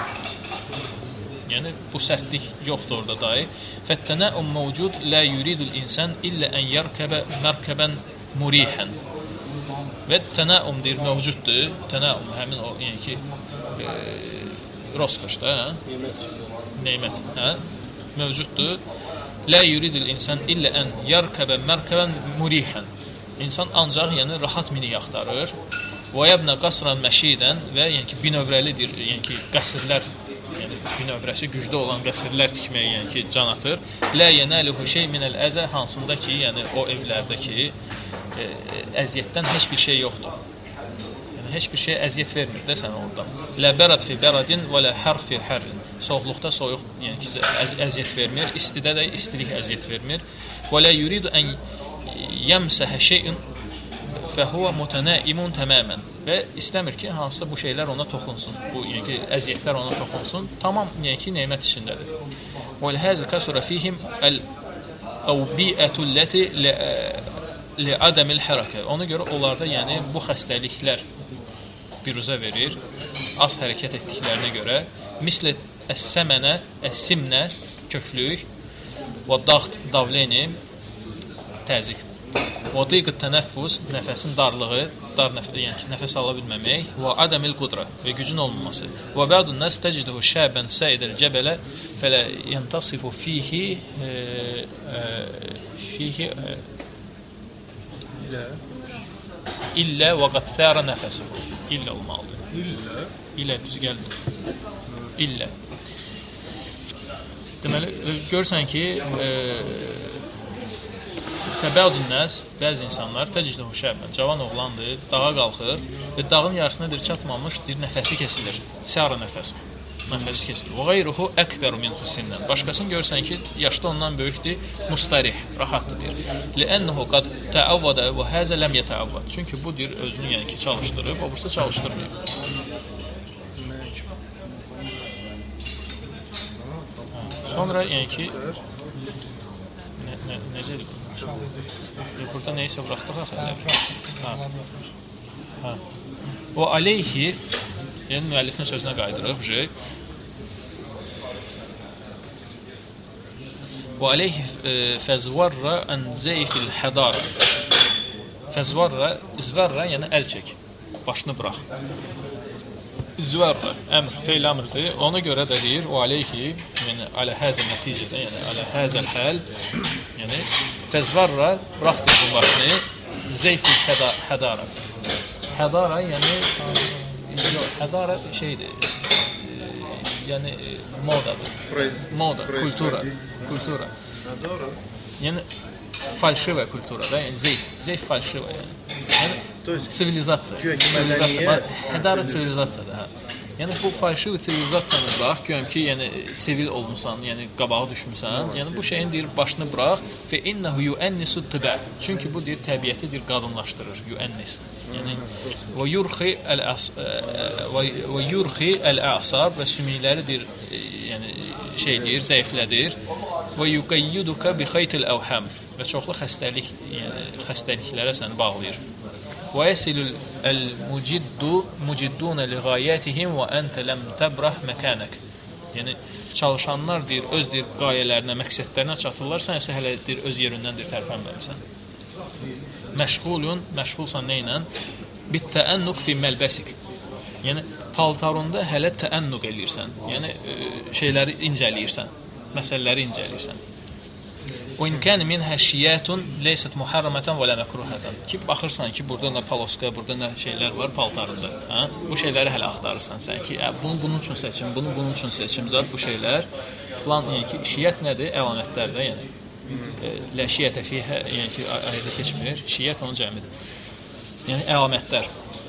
Yəni, bu sərtlik yoxdur orada dahi. Fəttənəum mövcud lə yuridul insan illə ən yərkəbə mərkəbən murihən. Və tənəum deyir, mövcuddur. Tənəum, həmin o, yəni ki, e, roskaşda, hə? Neymət, hə? Mövcuddur. Lə yuridul insan illə ən yərkəbə mərkəbən murihən. İnsan ancaq, yəni, rahat minik axtarır. Və yəbnə qasran məşidən və, yəni ki, binövrəlidir, yəni ki, qəsrlər, yəni binövrəsi güclü olan qəsrlər tikməyə, yəni ki, can atır. Lə yənəlihu şey minəl əzə, hansında ki, yəni o evlərdəki e, əziyyətdən heç bir şey yoxdur. Yəni, heç bir şey əziyyət vermir də sənə ondan. Lə bərad fi bəradin və lə hər fi hərin. Soğuqluqda soyuq, yəni ki, əz əziyyət vermir. İstidə də istilik əziyyət vermir. Və lə yuridu ən yəmsəhə şeyin fəhuvə mütənaimun təməmən. Və istəmir ki, hansısa bu şeylər ona toxunsun. Bu, yəni ki, əziyyətlər ona toxunsun. Tamam, yəni ki, neymət içindədir. Və l-həzə kəsurə fihim əl-əvbiətulləti li-ədəmil hərəkə. Ona görə onlarda, yəni, bu xəstəliklər biruzə verir, az hərəkət etdiklərinə görə. Mislə əs-səmənə, əs-simnə, köklük və daxt, davleni, təzik. Və diqət tənəffüs, nəfəsin darlığı, dar nəfəs, yəni nəfəs ala bilməmək, və adəmil qudra, və gücün olmaması. Və bə'dun nəs təciduhu şəbən səidəl cəbələ fələ yəntasifu fihi e, e, fihi e, illə və qad thəra nəfəsuhu. İllə olmalıdır. İllə? İllə, düz gəlmir. İllə. Deməli, görürsən ki, e, Fəbəudun nəs, bəzi insanlar təcicləhu şəbən, cavan oğlandır, dağa qalxır və dağın yarısına dir çatmamış, dir nəfəsi kesilir. Səra nəfəs. Nəfəsi kesilir. Və qeyruhu əkbəru min husindən. Başqasını görsən ki, yaşda ondan böyükdür, mustarih, rahatdır deyir. Ləənnuhu qad təavvada və həzə ləm yətəavvad. Çünki bu dir özünü yəni ki, çalışdırıb, o bursa çalışdırmıyor. Sonra yəni ki, necədir bu? Burada neysə bıraxdıq axı. Ha. Ha. O aleyhi, yəni müəllifin sözünə qayıdırıq. Və aleyhi fəzvarra ən zeyfil hədara. Fəzvarra, izvarra, yəni əl çək. Başını burax. İzvarra, əmr, feyl əmrdir. Ona görə də deyir, o aleyhi, yəni alə həzə nəticədə, yəni alə həzəl həl, yəni fəzvarra, buraxdır bu başını, zeyfil hədara. Hədara, yəni, yox, hədara şeydir, e, yəni modadır. Moda, kultura, kultura. Yəni, falşiva kultura da, yəni zeyf, zeyf falşiva, yəni. Yəni, sivilizasiya. Sivilizasiya. Hədara sivilizasiyadır, hə. Yəni bu falşiv utilizasiyanı bax, görüm ki, yəni sivil olmusan, yəni qabağa düşmüsən. Yəni bu şeyin deyir başını burax və innehu yu'annisu tiba. Çünki bu deyir təbiəti deyir qadınlaşdırır, yu'annis. Yəni və yurxi el-as və yurxi el-a'sab və sümükləri deyir, yəni şey deyir, zəiflədir. Və yuqayyiduka bi xaytil awham və çoxlu xəstəlik, yəni xəstəliklərə səni bağlayır. Və yasilul el-muciddu mucidduna li ghayatihim və ente lem tebrah mekanak. Yəni çalışanlar deyir öz deyir qayələrinə, məqsədlərinə çatırlar, sən isə hələ deyir öz yerindən deyir tərpənməmisən. Məşğulun, məşğulsan nə ilə? Bit təənnuk fi məlbəsik. Yəni paltarında hələ təənnuk eləyirsən. Yəni şeyləri incələyirsən, məsələləri incələyirsən. Və in kan minha şiyatun leysat muharramatan və la makruhatan. Ki baxırsan ki, burada nə paloska, burada nə şeylər var paltarında, hə? Bu şeyləri hələ axtarırsan sən ki, bunu bunun üçün seçim, bunu bunun üçün seçim, zət bu şeylər falan, yəni ki, şiyyət nədir? Əlamətlərdə, yəni la şiyyətə fihə, yəni ki, ayədə keçmir. Şiyyət onun cəmidir. Yəni əlamətlər.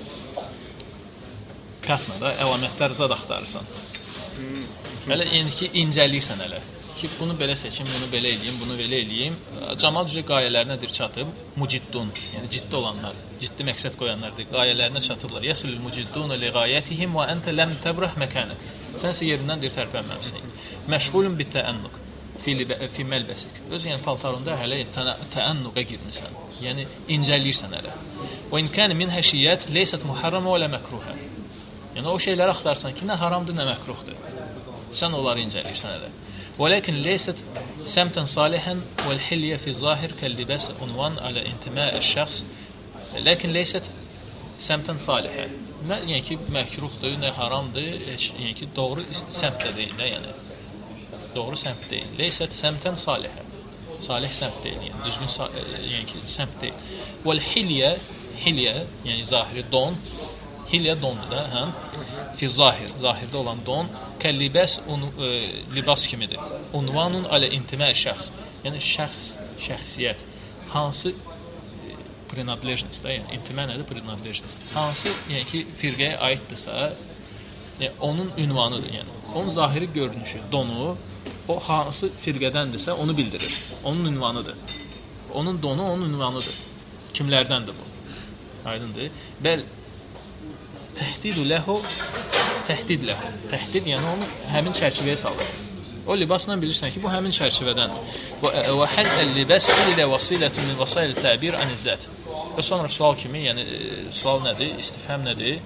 Qatma da əlamətlər zad axtarırsan. Hələ yəni ki, incəlirsən hələ. Ki bunu belə seçim, bunu belə eləyim, bunu belə eləyim. Cəmaət üzrə qayələrinədir çatıb, muciddun, yəni ciddi olanlar, ciddi məqsəd qoyanlardır, qayələrinə çatıblar. Yasulul muciddun li ghayatihim və ente lem tebrah mekanak. Sən isə yerindən dir tərpənməmisən. Məşğulun bit təənnuk fi fi məlbəsik. Öz yəni paltarında hələ təənnuqa girmisən. Yəni incəlirsən hələ. Və in kan minha şiyat leysat muharrama və la makruha. Yəni o şeyləri axtarsan ki, nə haramdır, nə məkruhdur. Sən onları incəlirsən hələ. ولكن ليست سمتا صالحا والحلية في الظاهر كاللباس عنوان على انتماء الشخص لكن ليست سمتا صالحا. Yəni ki, məkruhdur, nə haramdır, yəni ki, doğru səmtdə deyil də, yəni. Doğru səmt deyil. Leysət səmtən salihə. Salih səmt deyil, yəni düzgün yəni ki, səmt deyil. Vəl-hilyə, hilyə, yəni zahiri don, hilyə dondur da, hə? Fi zahir, zahirdə olan don, kəl-libas e, libas kimidir. Unvanun alə intimə şəxs. Yəni şəxs, şəxsiyyət. Hansı e, priнадлежность da, yəni intimə nədir? Priнадлежность. Hansı, yəni ki, firqəyə aiddirsə, yəni, onun ünvanıdır, yəni. Onun zahiri görünüşü, donu, o hansı firqədəndirsə, onu bildirir. Onun ünvanıdır. Onun donu onun ünvanıdır. Kimlərdəndir bu? Aydındır. Bəl Təhdidu ləhu, təhdid ləhu. Təhdid, yəni onu həmin çərçivəyə salır. O libasla bilirsən ki, bu həmin çərçivədəndir. Və həll libas ilə vasilətu min vasail təbir anizzət. Və sonra sual kimi, yəni sual nədir? İstifham nədir?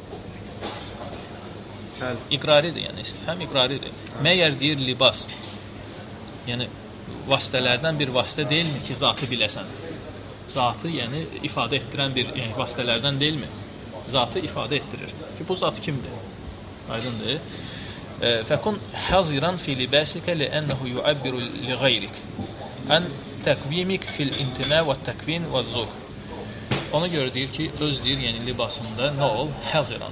İqraridir, yəni istifham iqraridir. Məyər deyir libas, yəni vasitələrdən bir vasitə deyilmi ki, zatı biləsən? Zatı, yəni ifadə etdirən bir yəni, vasitələrdən deyilmi? Zatı ifadə etdirir. Ki bu zat kimdir? Aydındır. Fəkun haziran fi libasikə li'annahu yu'abbiru li ghayrik an takvimik fil intima və takvin və zuk. Ona görə deyir ki, öz deyir, yəni libasında nə ol? Haziran.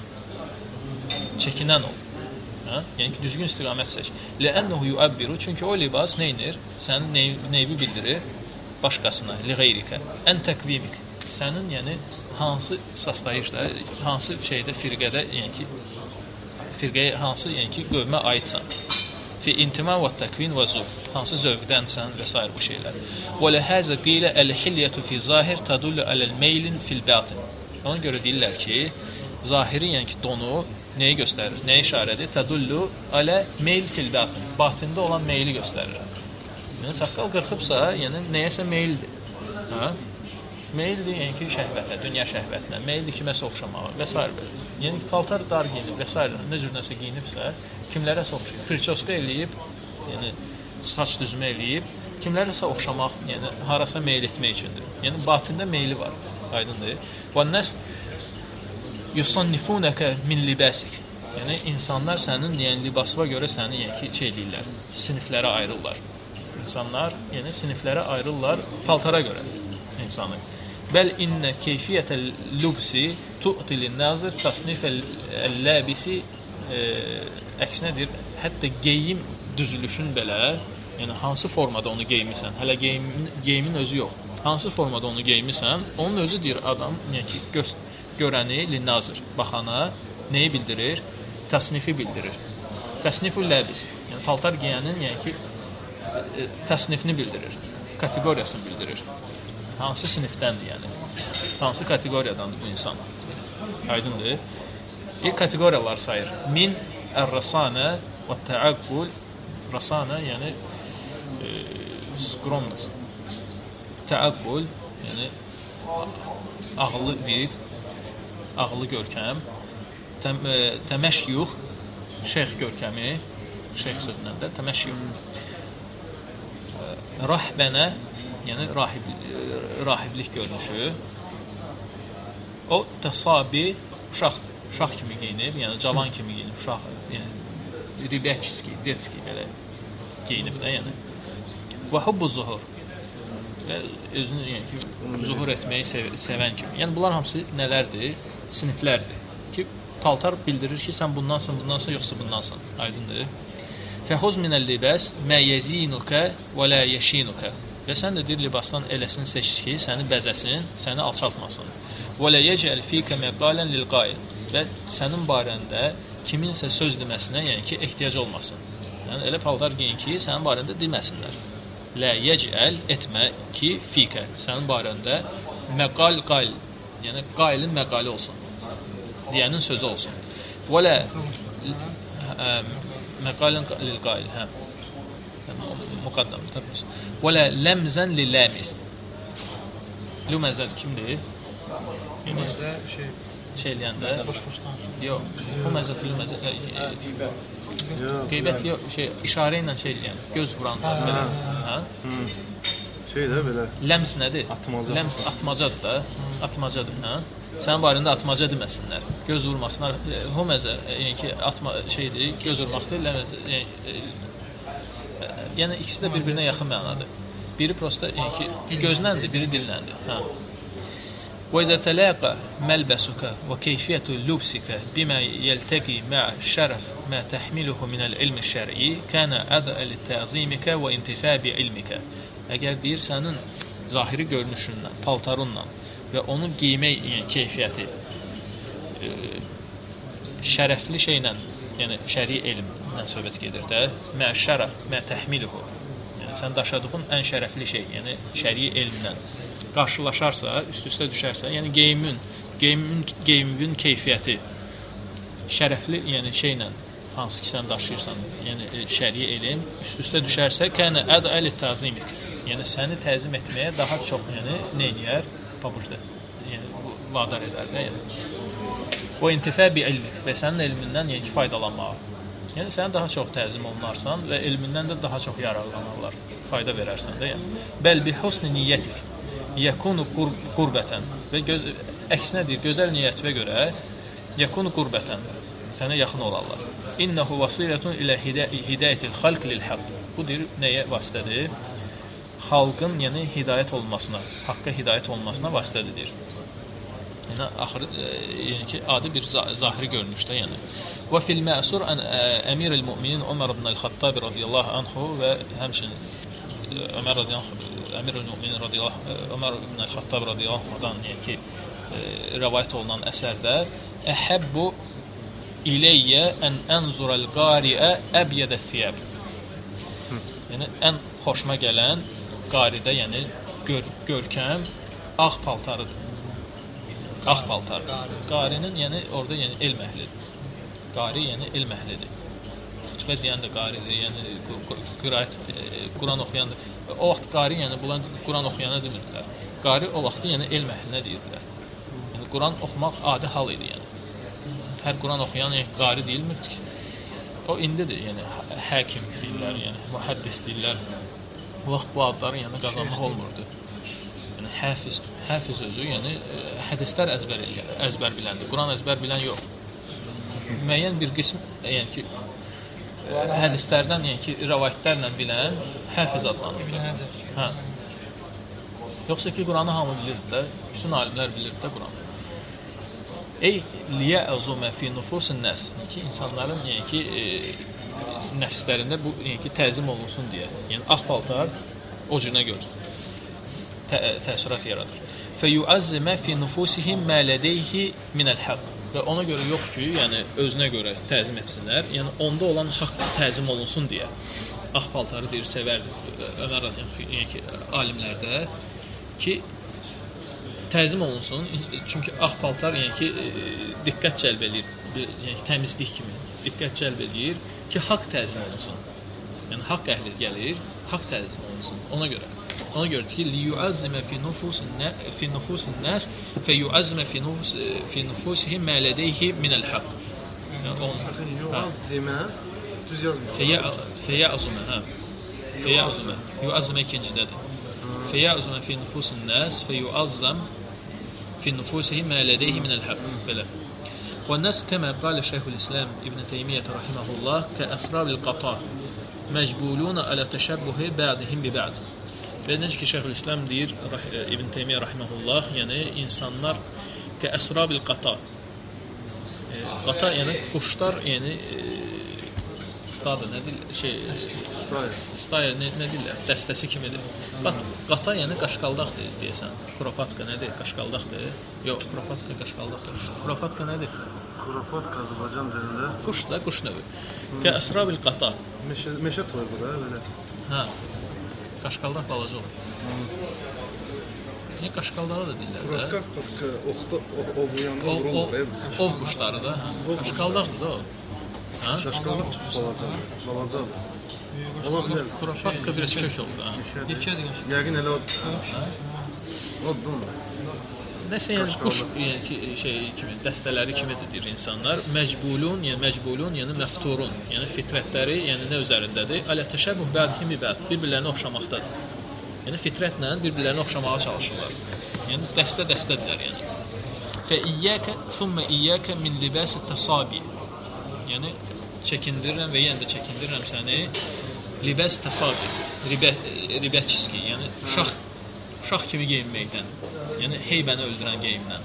Çəkinən ol. Hə? Yəni ki, düzgün istiqamət seç. Li'annahu yu'abbiru, çünki o libas neynir? Sənin ney neyvi bildirir başqasına, li ghayrikə. An takvimik. Sənin, yəni hansı sastayışda, hansı şeydə firqədə, yəni ki, firqəyə hansı, yəni ki, qövmə aidsan. Fi intima və təkvin və zub. Hansı zövqdənsən və s. bu şeylər. Və ləhəzə qilə əl-hilyətü fi zahir tədullu əl-meylin fil batin. Ona görə deyirlər ki, zahiri, yəni ki, donu nəyi göstərir? Nəyə işarədir? Tədullu əl-meyl fil batin. Batində olan meyli göstərir. Yəni, saqqal qırxıbsa, yəni nəyəsə meyldir. Hə? Meyildir, yəni ki, şəhvətlə, dünya şəhvətinə, meyildir kiməsə oxşamağa və s. Yəni ki, paltar dar giyinib və s. Nə cür nəsə giyinibsə, kimlərəsə oxşayıb, prическа eləyib, yəni saç düzmə eləyib, kimlərəsə oxşamaq, yəni harasa meyil etmək üçündür. Yəni batində meyli var, aydındır. Və nəs yusannifunəkə min libasik. Yəni insanlar sənin yəni, libasına görə səni yəni ki, şey eləyirlər, siniflərə ayrılırlar. İnsanlar yəni siniflərə ayrılırlar paltara görə insanı. Bəl innə keyfiyyətəl lubsi tu'tilin nazir tasnifəl-ləbisi əksinədir. Hətta geyim düzülüşün belə, yəni hansı formada onu geymisən, hələ geyimin, geyimin özü yox. Hansı formada onu geymisən, onun özü deyir adam, yəni ki, gö görəni, linnazir, baxana nəyi bildirir? təsnifi bildirir. Təsniful ləbis, yəni paltar geyənin yəni ki təsnifini bildirir, kateqoriyasını bildirir. Hansı sinifdəndir yəni? Hansı kateqoriyadandır bu insan? Aydındır. İlk kateqoriyalar sayır. Min ər-rasanə və təəqqül. Rasana yəni e, skromnost. Təəqqül yəni ağıllı vid, ağıllı görkəm. Təm, e, təməşyux, şeyx görkəmi, şeyx sözündən də təməşyux. Rahbənə, yəni rahib, rahiblik görünüşü. O təsabi, uşaq, uşaq kimi geyinib, yəni cavan kimi geyinib, uşaq, yəni ribəkski, detski belə geyinib də, yəni. Və hubbu zuhur. Və özünü, yəni ki, zuhur etməyi sev sevən kimi. Yəni bunlar hamısı nələrdir? Siniflərdir. Ki paltar bildirir ki, sən bundansan, bundansan, yoxsa bundansan. Aydındır. Fəhuz minəl libas mə yezinuka və la yeşinuka. Və sən də deyir libasdan eləsini seç ki, səni bəzəsin, səni alçaltmasın. Və la yecəl fika məqalan lil qail. Və sənin barəndə kiminsə söz deməsinə, yəni ki, ehtiyac olmasın. Yəni elə paltar geyin ki, sənin barəndə deməsinlər. La yecəl etmə ki, fika sənin barəndə məqal qail, yəni qailin məqali olsun. Deyənin sözü olsun. Və la məqalən lil qail, hə. Muqaddam, təbii. Və la ləmzən li ləmis. Lüməzəl kimdir? Lüməzə şey şey eləyəndə yox, bu məzətli məzət qeybət yox, şey işarə ilə şey eləyən, göz vuran belə, hə? Şey də belə. Ləms nədir? Atmaca. Ləms atmacadır da, atmacadır, hə? Sənin barəndə atmaca deməsinlər. Göz vurmasınlar. Huməzə, yəni ki, atma şeydir, göz vurmaqdır, ləməz, yəni, yəni ikisi də bir-birinə yaxın mənadır. Biri prosta, yəni ki, gözləndir, biri dilləndir, hə? وإذا تلاقى ملبسك وكيفية لبسك بما يلتقي مع شرف ما تحمله من العلم الشرعي كان أدعى لتعظيمك وانتفاع بعلمك. Əgər deyir sənin zahiri görünüşündən, paltarınla və onun giymək yəni, keyfiyyəti e, şərəfli şeylə, yəni şəri elmdən söhbət gedir də, mə şərəf, mə təhmiluhu. Yəni sən daşıdığın ən şərəfli şey, yəni şəri elmlə qarşılaşarsa, üst-üstə düşərsə, yəni geyimin, geyimin, geyimin keyfiyyəti şərəfli, yəni şeylə, hansı ki sən daşıyırsan, yəni şəri elm, üst-üstə düşərsə, kənə əd-əli təzimik, yəni səni təzim etməyə daha çox, yəni nə eləyər? Pabucda, yəni vadar edər də, yəni. O intifə bi ilmik və sənin elmindən, yəni ki, faydalanmağa. Yəni sən daha çox təzim olunarsan və elmindən də daha çox yararlanarlar, fayda verərsən də, yəni. Bəl bi husni niyyətik. Yəkunu qurbətən və göz, əksinə deyir, gözəl niyyətvə görə yəkunu qurbətən, sənə yaxın olarlar. İnnəhu vasilətun ilə hidayətil xalq lil haqq. Bu deyir, nəyə vasitədir? Xalqın, yəni hidayət olmasına, haqqa hidayət olmasına vasitədir. Yəni, axır, yəni ki, adi bir zahiri görünüşdə, yəni. Və fil məsur ən əmir-il müminin Ömər ibn el-Xattabi radiyallahu anhu və həmçinin Ömər radiyallahu Əmir-ül Müminin radiyallahu Ömər ibn el-Xattab radiyallahu anhudan yəni ki, e, rəvayət olunan əsərdə əhəbbu iləyyə ən ənzurəl qariə əbyedə thiyab. Yəni ən xoşuma gələn qaridə, yəni gör, görkəm ağ paltarıdır. Ağ paltar. Qarinin yəni orada yəni elm əhlidir. Qari yəni elm əhlidir. Xütbə deyən də qaridir, yəni qiraət, Quran oxuyan da. O vaxt qari, yəni bunlar Quran oxuyana demirdilər. Qari o vaxt yəni elm əhlinə deyirdilər. Yəni Quran oxumaq adi hal idi, yəni. Hər Quran oxuyan yəni, qari deyilmirdi ki. O indidir, yəni həkim deyirlər, yəni mühəddis deyirlər. Bu vaxt bu adları yəni qazanmaq olmurdu. Yəni həfiz, həfiz özü, yəni hədislər əzbər əzbər biləndir. Quran əzbər bilən yox. Müəyyən bir qism, yəni ki, hədislərdən, yəni ki, rəvayətlərlə bilən həfiz adlanır. Hə. Yoxsa ki, Quranı hamı bilirdi də, bütün alimlər bilirdi də Quranı. Ey liyə'zumə fi nufusin nəs, yəni ki, insanların, yəni ki, e, nəfslərində bu, yəni ki, təzim olunsun deyə. Yəni, ağ paltar o cürünə görə tə təsirat yaradır. Fə yuəzzimə fi nufusihim mə lədeyhi minəl haqq. və ona görə yox ki, yəni özünə görə təzim etsinlər. Yəni onda olan haqq təzim olunsun deyə. Ağ paltarı deyir, sevərdi Ömər yəni ki, alimlərdə ki, təzim olunsun. Çünki ağ paltar yəni ki, diqqət cəlb edir, yəni ki, təmizlik kimi diqqət cəlb edir ki, haqq təzim olunsun. Yəni haqq əhli gəlir, haqq təzim olunsun. Ona görə. Ona görə ki, li yu'azzima fi nufusin fi nufusin nas fe yu'azzima fi nufus fi nufusihim ma ladayhi min al-haqq. Yəni yu'azzima düz yazmır. Fe ya'zuma, ha. Fe ya'zuma. Yu'azzima ikincidədir. Fe ya'zuma fi nufusin nas fe yu'azzam fi nufusihim ma ladayhi min al-haqq. Belə. والناس كما قال شيخ الإسلام ابن تيمية رحمه الله كأسراب القطار مجبولون على تشبه بعضهم ببعض. Və necə ki Şeyxülislam deyir İbn Teymiyyə rahimehullah, yəni insanlar ki əsrabil qata. Qata yəni quşlar, yəni stada nə deyil, şey staya nə, nə deyirlər? Dəstəsi kimidir. Qata yəni qaşqaldaqdır deyəsən. Kuropatka nədir? Qaşqaldaqdır. Yox, kuropatka qaşqaldaqdır. Kuropatka nədir? Kuropatka Azərbaycan dilində quş da, quş növü. Ki əsrabil qata. Meşə meşə toyuğu da belə. Hə. Qaşqaldaq balaca olur. Niyə qaşqaldağı da deyirlər də? Qaşqaldaq oxda ovlayanda vurulur. Ov quşları da, hə. Qaşqaldaqdır da o. Hə? Qaşqaldaq çox balacadır. Balacadır. Ola bilər. Kuropatka biraz kök olur, hə. Yekədir qaşqaldaq. Yəqin elə o. Oddur. Nəsə yəni quş yəni ki, şey kimi dəstələri kimidir deyir insanlar. Məcbulun, yəni məcbulun, yəni məfturun, yəni fitrətləri, yəni nə üzərindədir? Alə təşəbbuh ba'dihim bi ba'd, bir-birlərinə oxşamaqdadır. Yəni fitrətlə bir-birlərinə oxşamağa çalışırlar. Yəni dəstə-dəstədirlər yəni. Fə iyyəkə thumma iyyəkə min libas at-tasabi. Yəni çəkindirirəm və yenə də çəkindirirəm səni libas tasabi, ribə ribəçiski, yəni uşaq uşaq kimi geyinməkdən. Yəni heybəni öldürən geyimdən.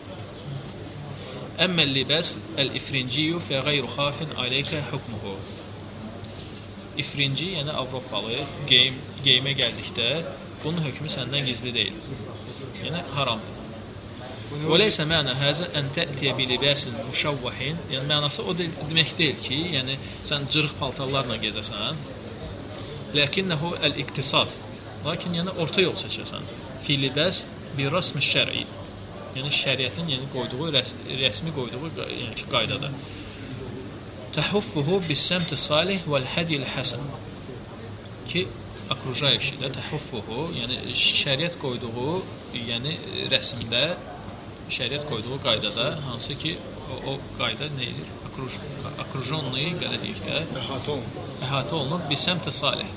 Əmməl libas el-ifrinciyu fə qeyru xafin aləykə hukmuhu. İfrinci, yəni Avropalı geyim, geyimə gəldikdə bunun hökmü səndən gizli deyil. Yəni haramdır. Və leysə məna həzə ən tə'tiyə bi libasin müşavvahin. Yəni mənası o demək deyil ki, yəni sən cırıq paltarlarla gezəsən. Lakinnəhu el-iktisad. Lakin yəni orta yol seçəsən. Fi libas bi rasmi şər'i. Yəni şəriətin yəni qoyduğu rəs rəsmi qoyduğu yəni ki qaydada. Təhuffuhu bis-samt salih vəl-hadiyil hasan. Ki okrujaющий da təhuffuhu, yəni şəriət qoyduğu, yəni rəsmdə şəriət qoyduğu qaydada hansı ki o, o qayda nə edir? Okruj okrujonni belə deyək də əhatə olunub. Əhatə olunub bis-samt salih.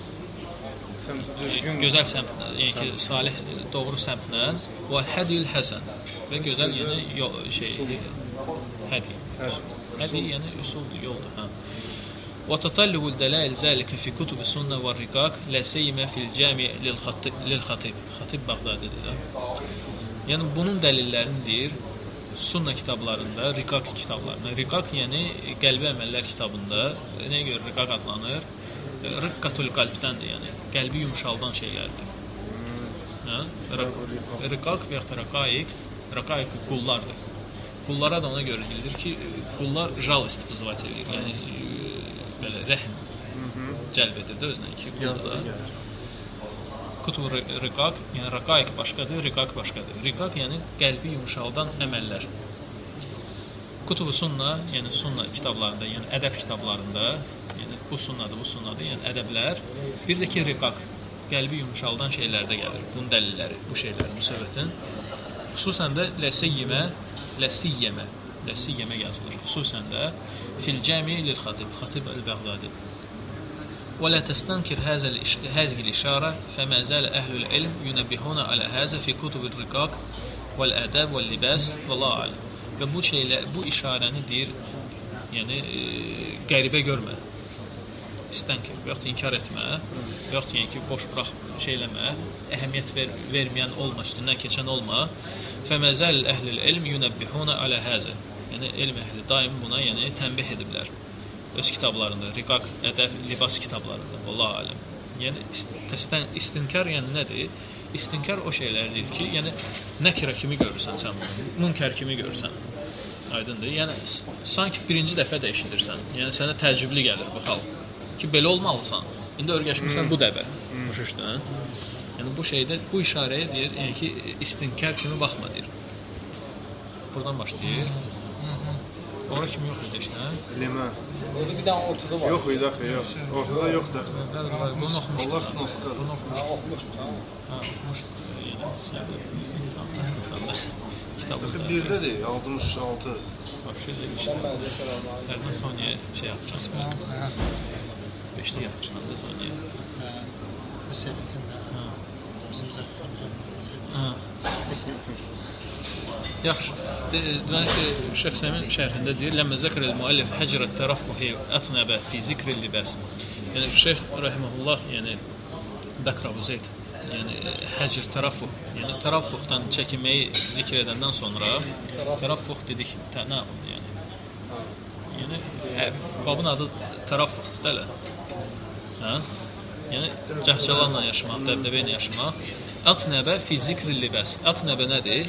Gözəl səmtlə, yəni ki, salih, doğru səmtlə və hədiyil həsən və gözəl, yəni yol, şey, hədiy. Hədiy, yəni üsuldur, yoldur. Hə. Və tətalluhul dələil zəlikə fi kutubi sünnə və riqaq ləseymə fil cəmi lil-xatib. Xatib Bağdadidir. Yəni, bunun dəlillərini deyir, sünnə kitablarında, riqaq kitablarında. Riqaq, yəni qəlbi əməllər kitabında, nəyə görə riqaq adlanır? Riqqatul qalbdəndir, yəni qəlbi yumşaldan şeylərdir. Hə? Riqaq və yaxud da raqaiq, raqaiq qullardır. Qullara da ona görə deyilir ki, qullar jal istifzat edir, yəni belə rəhm cəlb edir də özünə iki qulda. Kutub riqaq, yəni raqaiq başqadır, riqaq başqadır. Riqaq yəni qəlbi yumşaldan əməllər. Kutub-u Sunna, yəni Sunna kitablarında, yəni ədəb kitablarında, yəni bu sunnadır, bu sunnadır, yəni ədəblər. Bir də ki, riqaq, qəlbi yumşaldan şeylərdə gəlir. Bunun dəlilləri, bu şeylərin, bu söhbətin. Xüsusən də ləsiyyəmə, ləsiyyəmə, ləsiyyəmə yazılır. Xüsusən də fil cəmi lil-xatib, xatib el-Bəğdadi. Və lə təstənkir həzgil işarə fəmə zələ əhlül ilm yunəbbihuna alə həzə fi kutub-ül riqaq vəl-ədəb vəl-libas və la aləm. Və bu şeylə, bu işarəni deyir, yəni e, qəribə görmə, istənkir, və yaxud inkar etmə, və yaxud yəni ki, boş bıraq şeyləmə, əhəmiyyət ver, verməyən olma, üstündən keçən olma. Fəməzəl əhlil ilm yunəbbihuna alə həzə. Yəni, elm əhli daim buna yəni, tənbih ediblər. Öz kitablarında, riqaq, ədəb, libas kitablarında, Vallahu aləm. Yəni, istinkar yəni nədir? İstinkar o şeylərdir ki, yəni nəkirə kimi görürsən sən bunu, münkər kimi görürsən. Aydındır. Yəni sanki birinci dəfə də eşidirsən. Yəni sənə təəccüblü gəlir bu hal. Ki belə olmalısan. İndi öyrəşmirsən bu dəbə. Başa. Yəni bu şeydə bu işarəyə deyir, yəni ki, istinkar kimi baxma deyir. Buradan başlayır. Ora kimi yox idi işte. Limə. Orada bir dənə ortada var. Yox idi axı, yox. Ortada yoxdur. Bunu oxumuşdum. Allah sınavsın. Bunu oxumuşdum. Oxumuşdum. Ha, oxumuşdum. Yəni şeydə İslamda insanda kitabında. Birdədir, altmış altı. Vəbşə demişdim. Hərdən Sonyaya şey yapacağım. beşdə yatırsan da Sonyaya. Bu sevinsin də. Bizim zətlərimiz. Ha. Yaxşı. Deməli ki, Şeyx Səmin şərhində deyir, "Ləmmə zəkrəl müəllif həcrət təraffuhi atnaba fi zikril libas." Yəni Şeyx rahimehullah, yəni Bəkr Əbu Zeyd, yəni həcr təraffuh, yəni təraffuhdan çəkinməyi zikr edəndən sonra təraffuh dedik, tənəum, yəni. Yəni babın adı təraffuhdur da elə. Hə? Yəni cəhcəlanla yaşamaq, dəbdəbə ilə yaşamaq. Atnaba fi zikril libas. Atnaba nədir?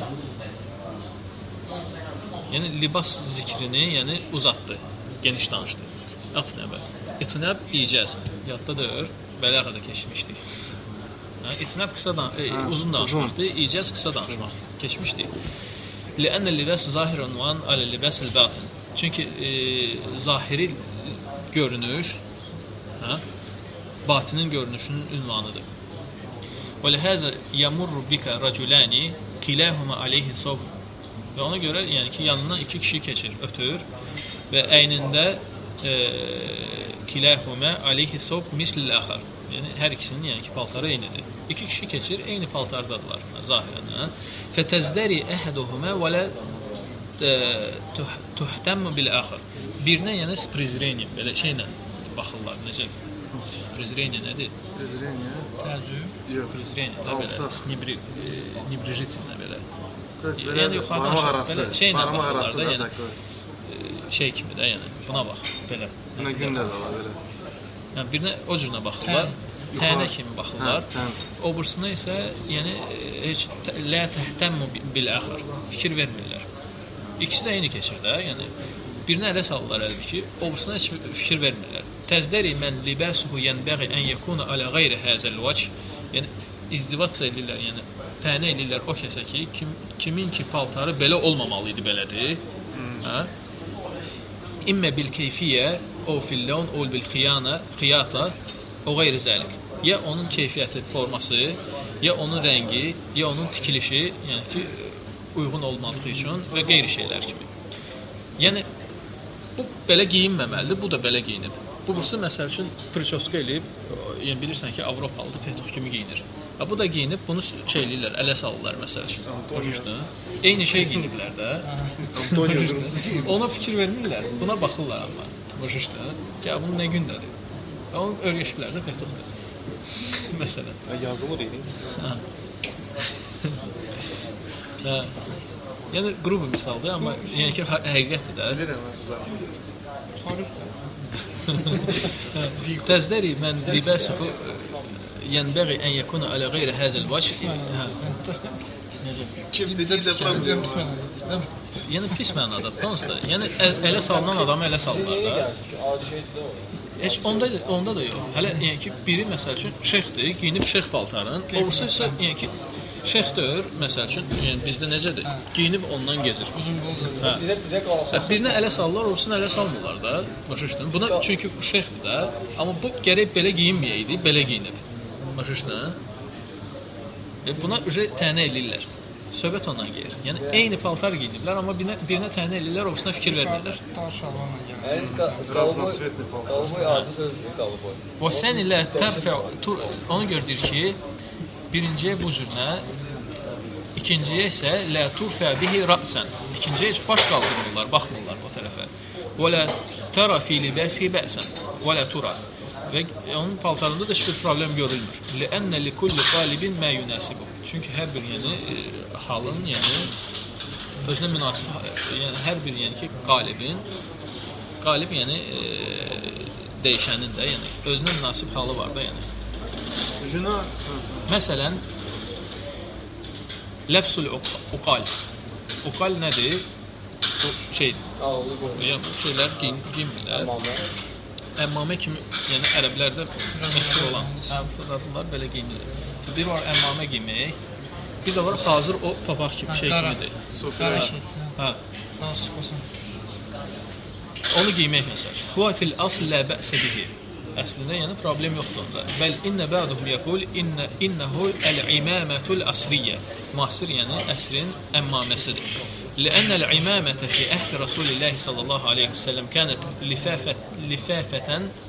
Yəni libas zikrini, yəni uzatdı, geniş danışdı. Atnəbə. İtnəb icaz. Yadda deyir, bəlağa da keçmişdik. Hə, itnəb qısa dan e, uzun danışmaqdır, icaz qısa danışmaq. Keçmişdik. Lə'anna libas zahirun wan ala libasil batin. Çünki e, zahiri görünüş, hə, batinin görünüşünün ünvanıdır. Və lihaza yamurru bika raculani kilahuma alayhi sawb. Və ona görə, yəni ki, yanından iki kişi keçir, ötür və əynində e, kilahuma alayhi sawb mislil axar. Yəni hər ikisinin, yəni ki, paltarı eynidir. İki kişi keçir, eyni paltardadılar zahirən. Fətəzdəri əhaduhuma və la tuhtammu bil axar. Birinə, yəni prizreniya, belə şeylə baxırlar, necə? Prizreniya nədir? Prizreniya? Təəccüb. Yox. Prizreniya da belə, nibri, nibrijitinlə belə. Yəni yuxarıdan belə şeylə baxırlar da, yəni şey kimi də, yəni buna bax, belə. Buna gündə də var belə. Yəni birinə o cürünə baxırlar, tənə kimi baxırlar. O birisine isə yəni heç la tahtammu bil axir, fikir vermirlər. İkisi də eyni keçir də, yəni birinə ələ salırlar əlbəttə, o birisine heç fikir vermirlər. Təzdəri mən libasuhu yanbaghi an yakuna ala ghayri hazal wajh. Yəni izdivac edirlər, yəni tənə edirlər o kəsə ki, kim, kimin ki paltarı belə olmamalı idi, belədir. Hə? İmmə bil keyfiyyə o fil lawn o bil xiyana, xiyata o qeyri zəlik. Ya onun keyfiyyəti, forması, ya onun rəngi, ya onun tikilişi, yəni ki uyğun olmadığı üçün və qeyri şeylər kimi. Yəni bu belə geyinməməlidir, bu da belə geyinib. Bu birisi məsəl üçün priçoska eləyib, yəni bilirsən ki, Avropalıdır, petuq kimi geyinir. Ha, bu da geyinib, bunu şey eləyirlər, ələ salırlar məsəl üçün. Başa. Eyni şey geyiniblər də. Ona fikir vermirlər, buna baxırlar amma. Başa. Ki, bunun nə gündədir? Onun öyrəşiblər də petuqdur. Məsələn. Yazılır idi. Ha. Ha. Yəni qrup misaldır, amma yəni ki, həqiqətdir də. Xaricdə. Təzdəri mən libasuhu yanbaghi an yakuna ala ghayri hadha alwajh. Necə? Kim bizə də problem düşməndir. Yəni pis mənada, onsuz yəni ələ salınan adamı ələ salırlar da. Adi şeydir o. Heç onda onda da yox. Hələ yəni ki, biri məsəl üçün şeyxdir, geyinib şeyx paltarın, ovusu isə yəni ki şeyxdir, məsəl üçün, yəni bizdə necədir? Geyinib ondan gezir. Uzun qoldur. Hə. Bizə bizə qalsa. Birinə ələ salırlar, orasını ələ salmırlar da. Başa düşdün? Buna çünki bu şeyxdir də, amma bu gərək belə geyinməyəydi, belə geyinib. Başa düşdün? E buna ücə tənə eləyirlər. Söhbət ondan gedir. Yəni eyni paltar geyiniblər, amma birinə, birinə tənə eləyirlər, orasına fikir vermirlər. Dar şalvarla gəlir. Yəni qalboy, qalboy adi sözdür, qalboy. Və sən ilə tərfə onu gördür ki, birinciyə bu cürnə, ikinciyə isə la turfa bihi ra'san. İkinciyə heç baş qaldırmırlar, baxmırlar o tərəfə. Və la tara fi libasi ba'san. Və la tura. Və onun paltarında da heç bir problem görülmür. Lə'annə li kulli qalibin mə yunasibu. Çünki hər bir yəni e, halın, yəni özünə münasib, yəni hər bir yəni ki qalibin qalib yəni e, dəyişənin də, yəni özünə münasib halı var da, yəni. Günah. Məsələn, ləbsul uqal. Uqal nədir? bu şey, Ağlı görünür. yəni bu şeylər giyin, giyinmirlər. Tamamı. Əmmamə kimi, yəni ərəblərdə məşhur olan fırladırlar, belə giyinirlər. Bir var əmmamə giymək, bir də var hazır o papaq kimi şey kimidir. Qara şey. Hə. Daha sıx olsun. Onu giymək məsəl üçün. Huwa fil asl la ba'sa bihi. Əslində yəni problem yoxdur onda. Bəl inna ba'duhum yaqul inna innahu al-imamatul asriyyə. Müasir yəni əsrin əmmaməsidir. لأن العمامة في عهد رسول الله صلى الله عليه وسلم كانت لفافة لفافة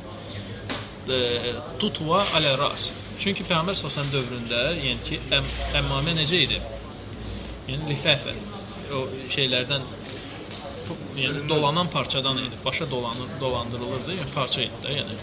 tutwa ala ras. Çünki Peyğəmbər sallallahu dövründə, yəni ki, əm, əmmamə necə idi? Yəni lifafə o şeylərdən yəni dolanan parçadan idi. Başa dolanır, dolandırılırdı, yəni parça idi də, yəni.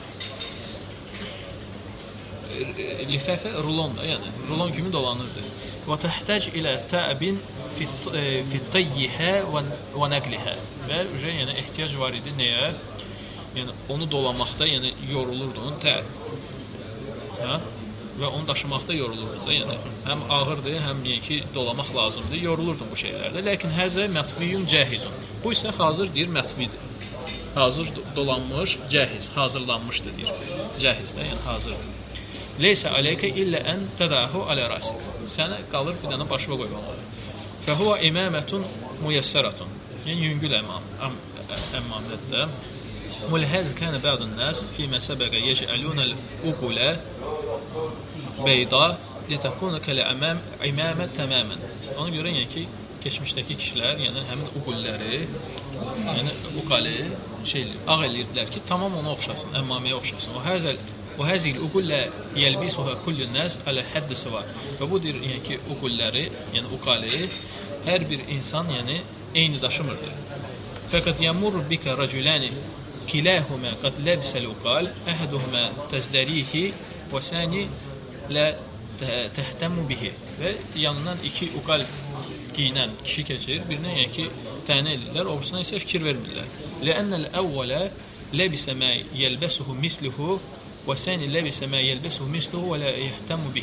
Lifafə rulon da, yəni rulon kimi dolanırdı. Və təhtac ilə ta'bin fi fi tayyiha və naqliha. Və yəni ehtiyac var idi nəyə? Yəni onu dolamaqda, yəni yorulurdu onun təb. Hə? Və onu daşımaqda yorulurdu da, yəni həm ağırdır, həm yəni ki, dolamaq lazımdır, yorulurdu bu şeylərdə. Lakin həzə mətviyun cahizun. Bu isə hazır deyir, mətvidir. Hazır dolanmış, cahiz, hazırlanmışdır deyir. Cahiz də, yəni hazırdır. Leysə aleykə illə ən tədahu alə rasik. Sənə qalır bir dənə başına qoymaları. Fəhuvə imamətun müyəssəratun. Yəni yüngül əmmam, əmmamətdə. Mulhəz kənə bə'dun nəs fīmə səbəqə yecəlunəl uqulə beyda litəkunə kələ imamət təməmən. Ona görə yəni ki, keçmişdəki kişilər, yəni həmin uqulləri, yəni uqalı şey, ağ eləyirdilər ki, tamam ona oxşasın, əmmaməyə oxşasın. O həzəl Və həzil uqullə yəlbisuhə kullun nəs alə həddisi var. Və bu deyir, yəni ki, uqulləri, yəni uqalı, hər bir insan, yəni, eyni daşımırdır. Fəqət yəmur bikə rəculəni kiləhumə qad ləbisəl uqal, əhəduhumə təzdərihi və səni lə təhtəmu bihi. Və yanından iki uqal giyinən kişi keçir, birinə, yəni ki, tənə edirlər, obrusuna isə fikir vermirlər. Ləənnəl əvvələ ləbisə mə yəlbəsuhu misluhu وَسَانِ لَبِسَ مَا يَلْبَسُهُ مِسْلُهُ وَلَا يَهْتَمُ بِهِ.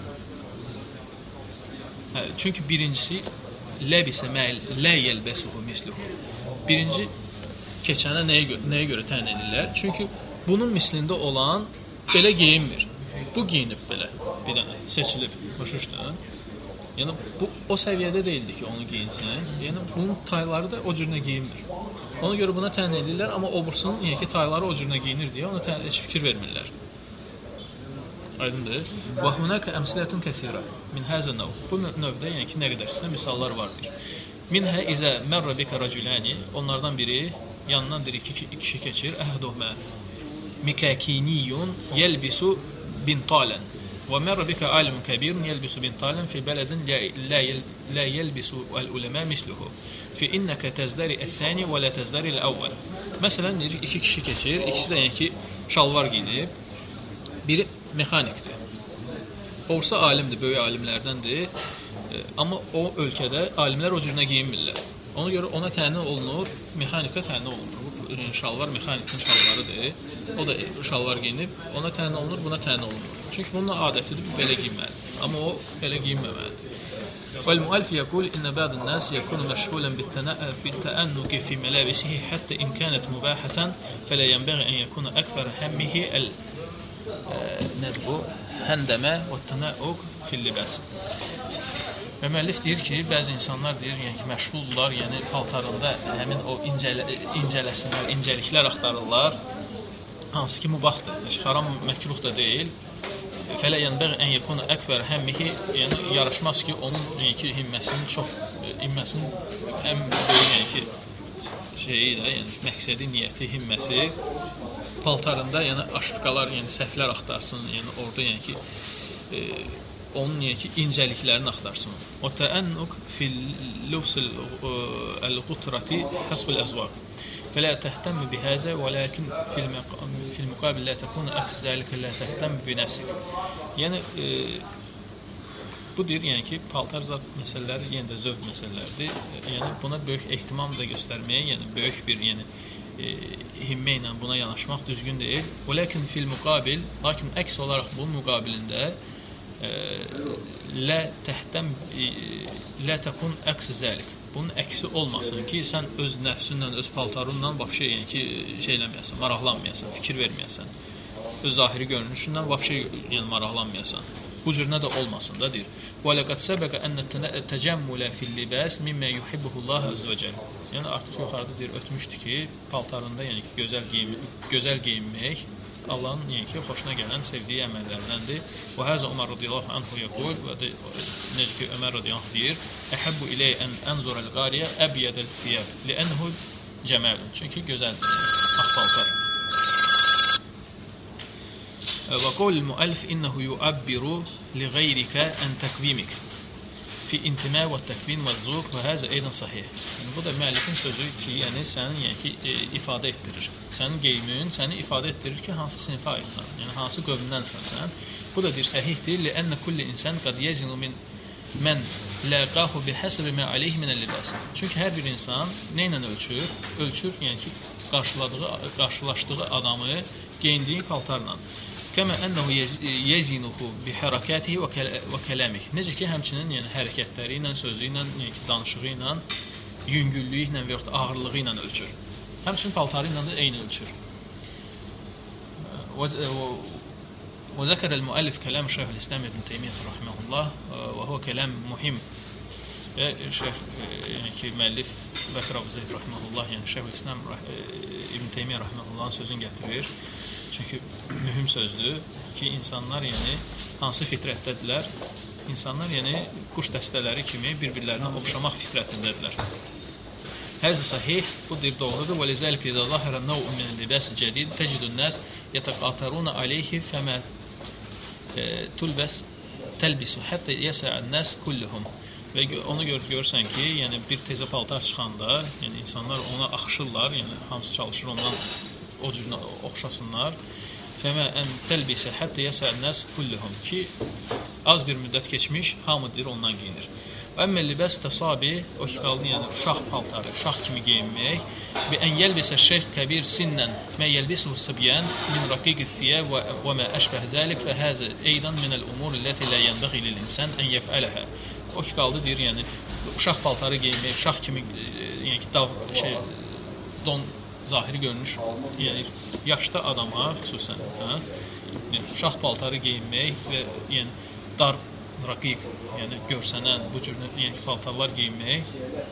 Çünki birincisi لَبِسَ مَا لَا يَلْبَسُهُ مِسْلُهُ. Birinci keçənə nəyə görə, nəyə görə təyin edirlər? Çünki bunun mislində olan belə geyinmir. Bu giyinib belə, bir dənə seçilib, başa düşdün? Yəni bu o səviyyədə deyildi ki, onu giyinsin. Yəni bunun tayları da o cürünə geyinmir. Ona görə buna təyin edirlər, amma obursunun yəni ki, tayları o cürünə geyinir deyə ona təyin heç fikir vermirlər. Aydındır? Və hunaka əmsilətun kəsirə min həzə növ. Bu növdə yəni ki, nə qədər sizə misallar vardır. Minhə izə mərrə bikə rəculəni, onlardan biri yanından bir iki kişi keçir. Əhduhmə mikəkiniyun yəlbisu bintalən. Və mərrə bikə alimun kəbirun yəlbisu bintalən fi bələdin lə yəlbisu əl-uləmə misluhu. Fi innəkə təzdəri əl-thəni və lə təzdəri əl-əvvəl. Məsələn, deyir, iki kişi keçir, ikisi də yəni ki, şalvar giyinib, biri mexanikdir. Orsa alimdir, böyük alimlərdəndir, amma o ölkədə alimlər o cürünə giyinmirlər. Ona görə ona təyin olunur, mexanika təyin olunur. Bu şalvar mexanikin şalvarıdır, o da şalvar giyinib, ona təyin olunur, buna təyin olunur. Çünki bunun adətidir, belə giyinməlidir, amma o belə giyinməməlidir. والمؤلف يقول إن بعض الناس يكون مشغولا بالتأنك في ملابسه حتى إن كانت مباحة فلا ينبغي أن يكون أكثر همه الهندمة والتناؤك في اللباس. Və müəllif deyir ki, bəzi insanlar deyir, yəni ki, məşğuldurlar, yəni paltarında həmin o incələ, incələsinlər, incəliklər axtarırlar, hansı ki, mübahdır, heç haram məkruh da deyil. Fələ yənbəği ən yəkunu əkbər həmmihi, yəni yaraşmaz ki, onun yəni ki, himməsinin çox, himməsinin ən böyük, yəni ki, şeyi də, yəni məqsədi, niyyəti, himməsi paltarında, yəni aşırqalar, yəni səhvlər axtarsın, yəni orada, yəni ki, e, onun yəni ki, incəliklərini axtarsın. O təənnuk fil lubsil əl-qutrati həsbül əzvaq. فلا تهتم بهذا ولكن في في المقابل لا تكون عكس ذلك لا تهتم بنفسك. Yəni e, bu deyir, yəni ki, paltar zat məsələləri yenə də zövq məsələlərdir. Yəni buna böyük ehtimam da göstərməyə, yəni böyük bir yəni e, himmə ilə buna yanaşmaq düzgün deyil. Lakin fil muqabil, lakin əks olaraq bunun müqabilində e, la tehtem e, la takun əks zəlik. bunun əksi olmasın ki, sən öz nəfsünlə, öz paltarınla vəbşə yəni ki, şey eləməyəsən, maraqlanmayasan, fikir verməyəsən. Öz zahiri görünüşündən vəbşə yəni maraqlanmayasan. Bu cür nə də olmasın da deyir. Və laqad sabaqa an tajammula fil libas mimma yuhibbuhu Allah azza və cəll. Yəni artıq yuxarıda deyir ötmüşdü ki, paltarında yəni ki, gözəl geyim, gözəl geyinmək Allahın yəni ki, xoşuna gələn, sevdiyi əməllərdəndir. Və həzə Ömər radiyallahu anhu yəqul və də, necə ki, Ömər radiyallahu anh deyir, əhəbbu iləyə ən ənzur əl-qariyə əbiyyədəl fiyəb, liənhu cəməlun. Çünki gözəldir, ağ paltar. وقول المؤلف إنه يعبر لغيرك عن تكويمك في انتماء والتكوين والذوق وهذا أيضا صحيح. Yəni bu da müəllifin sözü ki, yəni sənin yəni ki e, ifadə etdirir. Sənin geyimin səni ifadə etdirir ki, hansı sinifə aidsən, yəni hansı qövmdənsən sən. Bu da deyir səhihdir. Li'anna kullu insan qad yazinu min men laqahu bihasab ma alayhi min al-libas. Çünki hər bir insan nə ilə ölçür? Ölçür yəni ki, qarşıladığı qarşılaşdığı adamı geyindiyi paltarla. Kəmə ənəhu yezinuhu bi hərəkətihi və kələmih. Necə ki, həmçinin yəni, hərəkətləri ilə, sözü ilə, yəni ki, danışığı ilə, yüngüllüyü ilə və yaxud ağırlığı ilə ölçür. Həmçinin paltarı ilə də eyni ölçür. Və zəkər el-müəllif kələm Şeyh el-İslam ibn Teymiyyət rahiməhullah və huvə kələm mühim. Və Şeyh, yəni ki, müəllif Bəkir Əbu Zeyd rahiməhullah, yəni Şeyh el-İslam ibn Teymiyyət rahiməhullahın sözünü gətirir. Çünki mühüm sözdür ki, insanlar yəni hansı fitrətdədirlər? İnsanlar yəni quş dəstələri kimi bir-birlərinə oxşamaq fitrətindədirlər. Həzə sahih, bu deyir doğrudur. Və lizəlik izə zahərə nəv'un min libas cədid təcidun nas yətəqataruna alayhi fəmə tulbəs təlbisu hətta yəsə'an nas kulluhum. Və onu gör, görürsən ki, yəni bir tezə paltar çıxanda, yəni insanlar ona axışırlar, yəni hamısı çalışır ondan o cürünə oxşasınlar. Fəmə ən təlbisə hətta yəsə'an nas kulluhum ki, az bir müddət keçmiş, hamı deyir ondan geyinir. Əmmə libas təsabi, o ki qaldı, yəni şax paltarı, şax kimi geyinmək, bi ən yəlbisə şeyx kəbir sinnən mə yəlbisuhu sıbyan min raqiqi thiyab və mə əşbəh zəlik fə həzə eydan minəl umur illəti lə yənbəği lil-insan ən yəfələhə. O ki qaldı, deyir, yəni uşaq paltarı geyinmək, şax kimi, yəni ki, dav, şey, don, zahiri görünüş, yəni yaşlı adama xüsusən, hə? Yəni, uşaq paltarı geyinmək və yəni dar, raqiq, yəni görsənən bu cür yəni, paltarlar geyinmək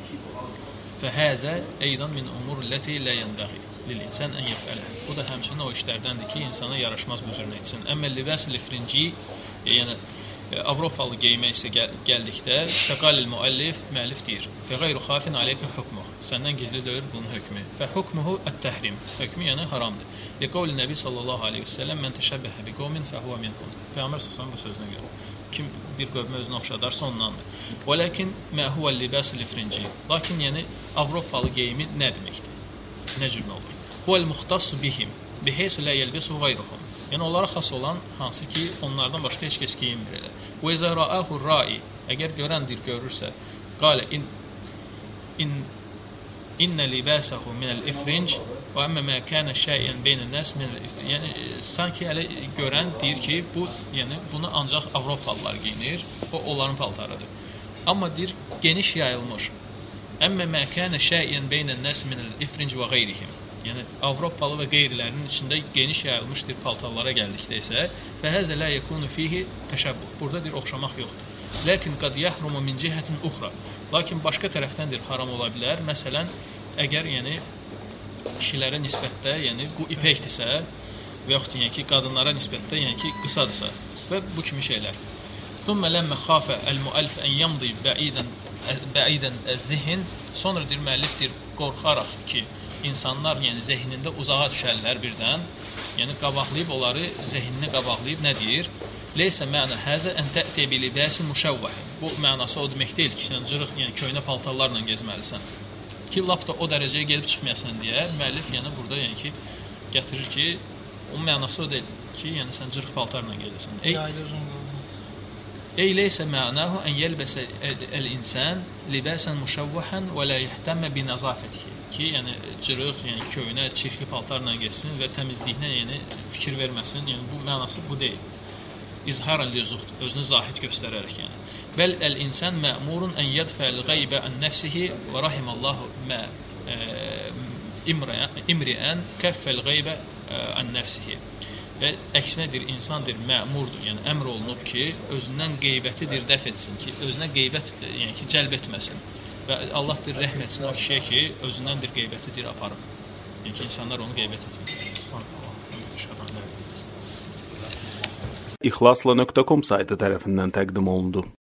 fəhəzə eydan min umur ləti lə yənbəği lil-insan ən yəfələhə. Bu da həmçinin o işlərdəndir ki, insana yaraşmaz bu cür etsin. Əmmə libas l-ifrinci, yəni Avropalı geyinmək isə gəl gəldikdə fəqalil müəllif, müəllif deyir fə qayru xafin aleykə hükmuh, səndən gizli deyir bunun hökmü fə hükmuhu ət-təhrim, hökmü yəni haramdır. Liqavli Nəbi sallallahu aleyhi və səlləm mən təşəbbəhə bi qovmin fəhvə minhum. Peyğəmbər sallallahu bu sözünə görə kim bir qövmə özünü oxşadarsa ondandır. Və lakin mə huvəl libas l-ifrinci, lakin yəni Avropalı geyimi nə deməkdir? Nə cür nə olur? Huvəl muxtassu bihim biheysu lə yəlbisu qayruhum. Yəni onlara xas olan hansı ki, onlardan başqa heç kəs geyinmir elə. Və izə rəəhu rəi, əgər görəndir, görürsə, qalə in, in, innə libasəhu minəl ifrinc və əmmə mə kənə şəiyyən beynən nəs minəl ifrinc. Yəni, sanki elə görən deyir ki, bu, yəni, bunu ancaq Avropalılar geyinir, o onların paltarıdır. Amma deyir, geniş yayılmış. Əmmə mə kənə şəiyyən beynən nəs minəl ifrinc və qeyrihim. Yəni Avropalı və qeyrilərinin içində geniş yayılmış bir paltarlara gəldikdə isə fəhəzə lə yəkunu fihi təşəbbuh. Burada deyir, oxşamaq yoxdur. Lakin qad yəhrumu min cihətin uxra. Lakin başqa tərəfdəndir haram ola bilər. Məsələn, əgər yəni kişilərə nisbətdə, yəni bu ipəkdirsə və yaxud yəni ki, qadınlara nisbətdə, yəni ki, qısadırsa və bu kimi şeylər. Thumma lamma khafa al-mu'allif an yamdi ba'idan ba'idan az-zihn. Sonra deyir müəllifdir qorxaraq ki, insanlar yəni zehnində uzağa düşərlər birdən. Yəni qabaqlayıb onları zehnini qabaqlayıb nə deyir? Leysə məna həzə ən tə'ti bi libasin muşavvah. Bu mənası o demək deyil ki, sən cırıq, yəni köynə paltarlarla gezməlisən. Ki lap da o dərəcəyə gedib çıxmayasan deyə müəllif yəni burada yəni ki gətirir ki, onun mənası o deyil ki, yəni sən cırıq paltarla gedəsən. Ey Ey leysə mənahu ən yəlbəsə el-insan libasan muşavvahan və la yehtamme bi nazafatihi. Ki, yəni cırıq, yəni köynə, çirkli paltarla getsin və təmizliyinə yəni fikir verməsin. Yəni bu mənası bu deyil. izharan li zuhd, özünü zahid göstərərək yəni. Bəl el-insan ma'murun an yadfa'al ghayba an nafsihi və rahimallahu ma imri'an kaffal ghayba an nafsihi. Və əksinədir, insandır, məmurdur, yəni əmr olunub ki, özündən qeybətidir dəf etsin ki, özünə qeybət, yəni ki, cəlb etməsin. Və Allah dir, rəhm etsin o kişiyə ki, özündəndir qeybətidir aparıb. Yəni ki, insanlar onu qeybət etmir. İxlasla nöqtə com saytı tərəfindən təqdim olundu.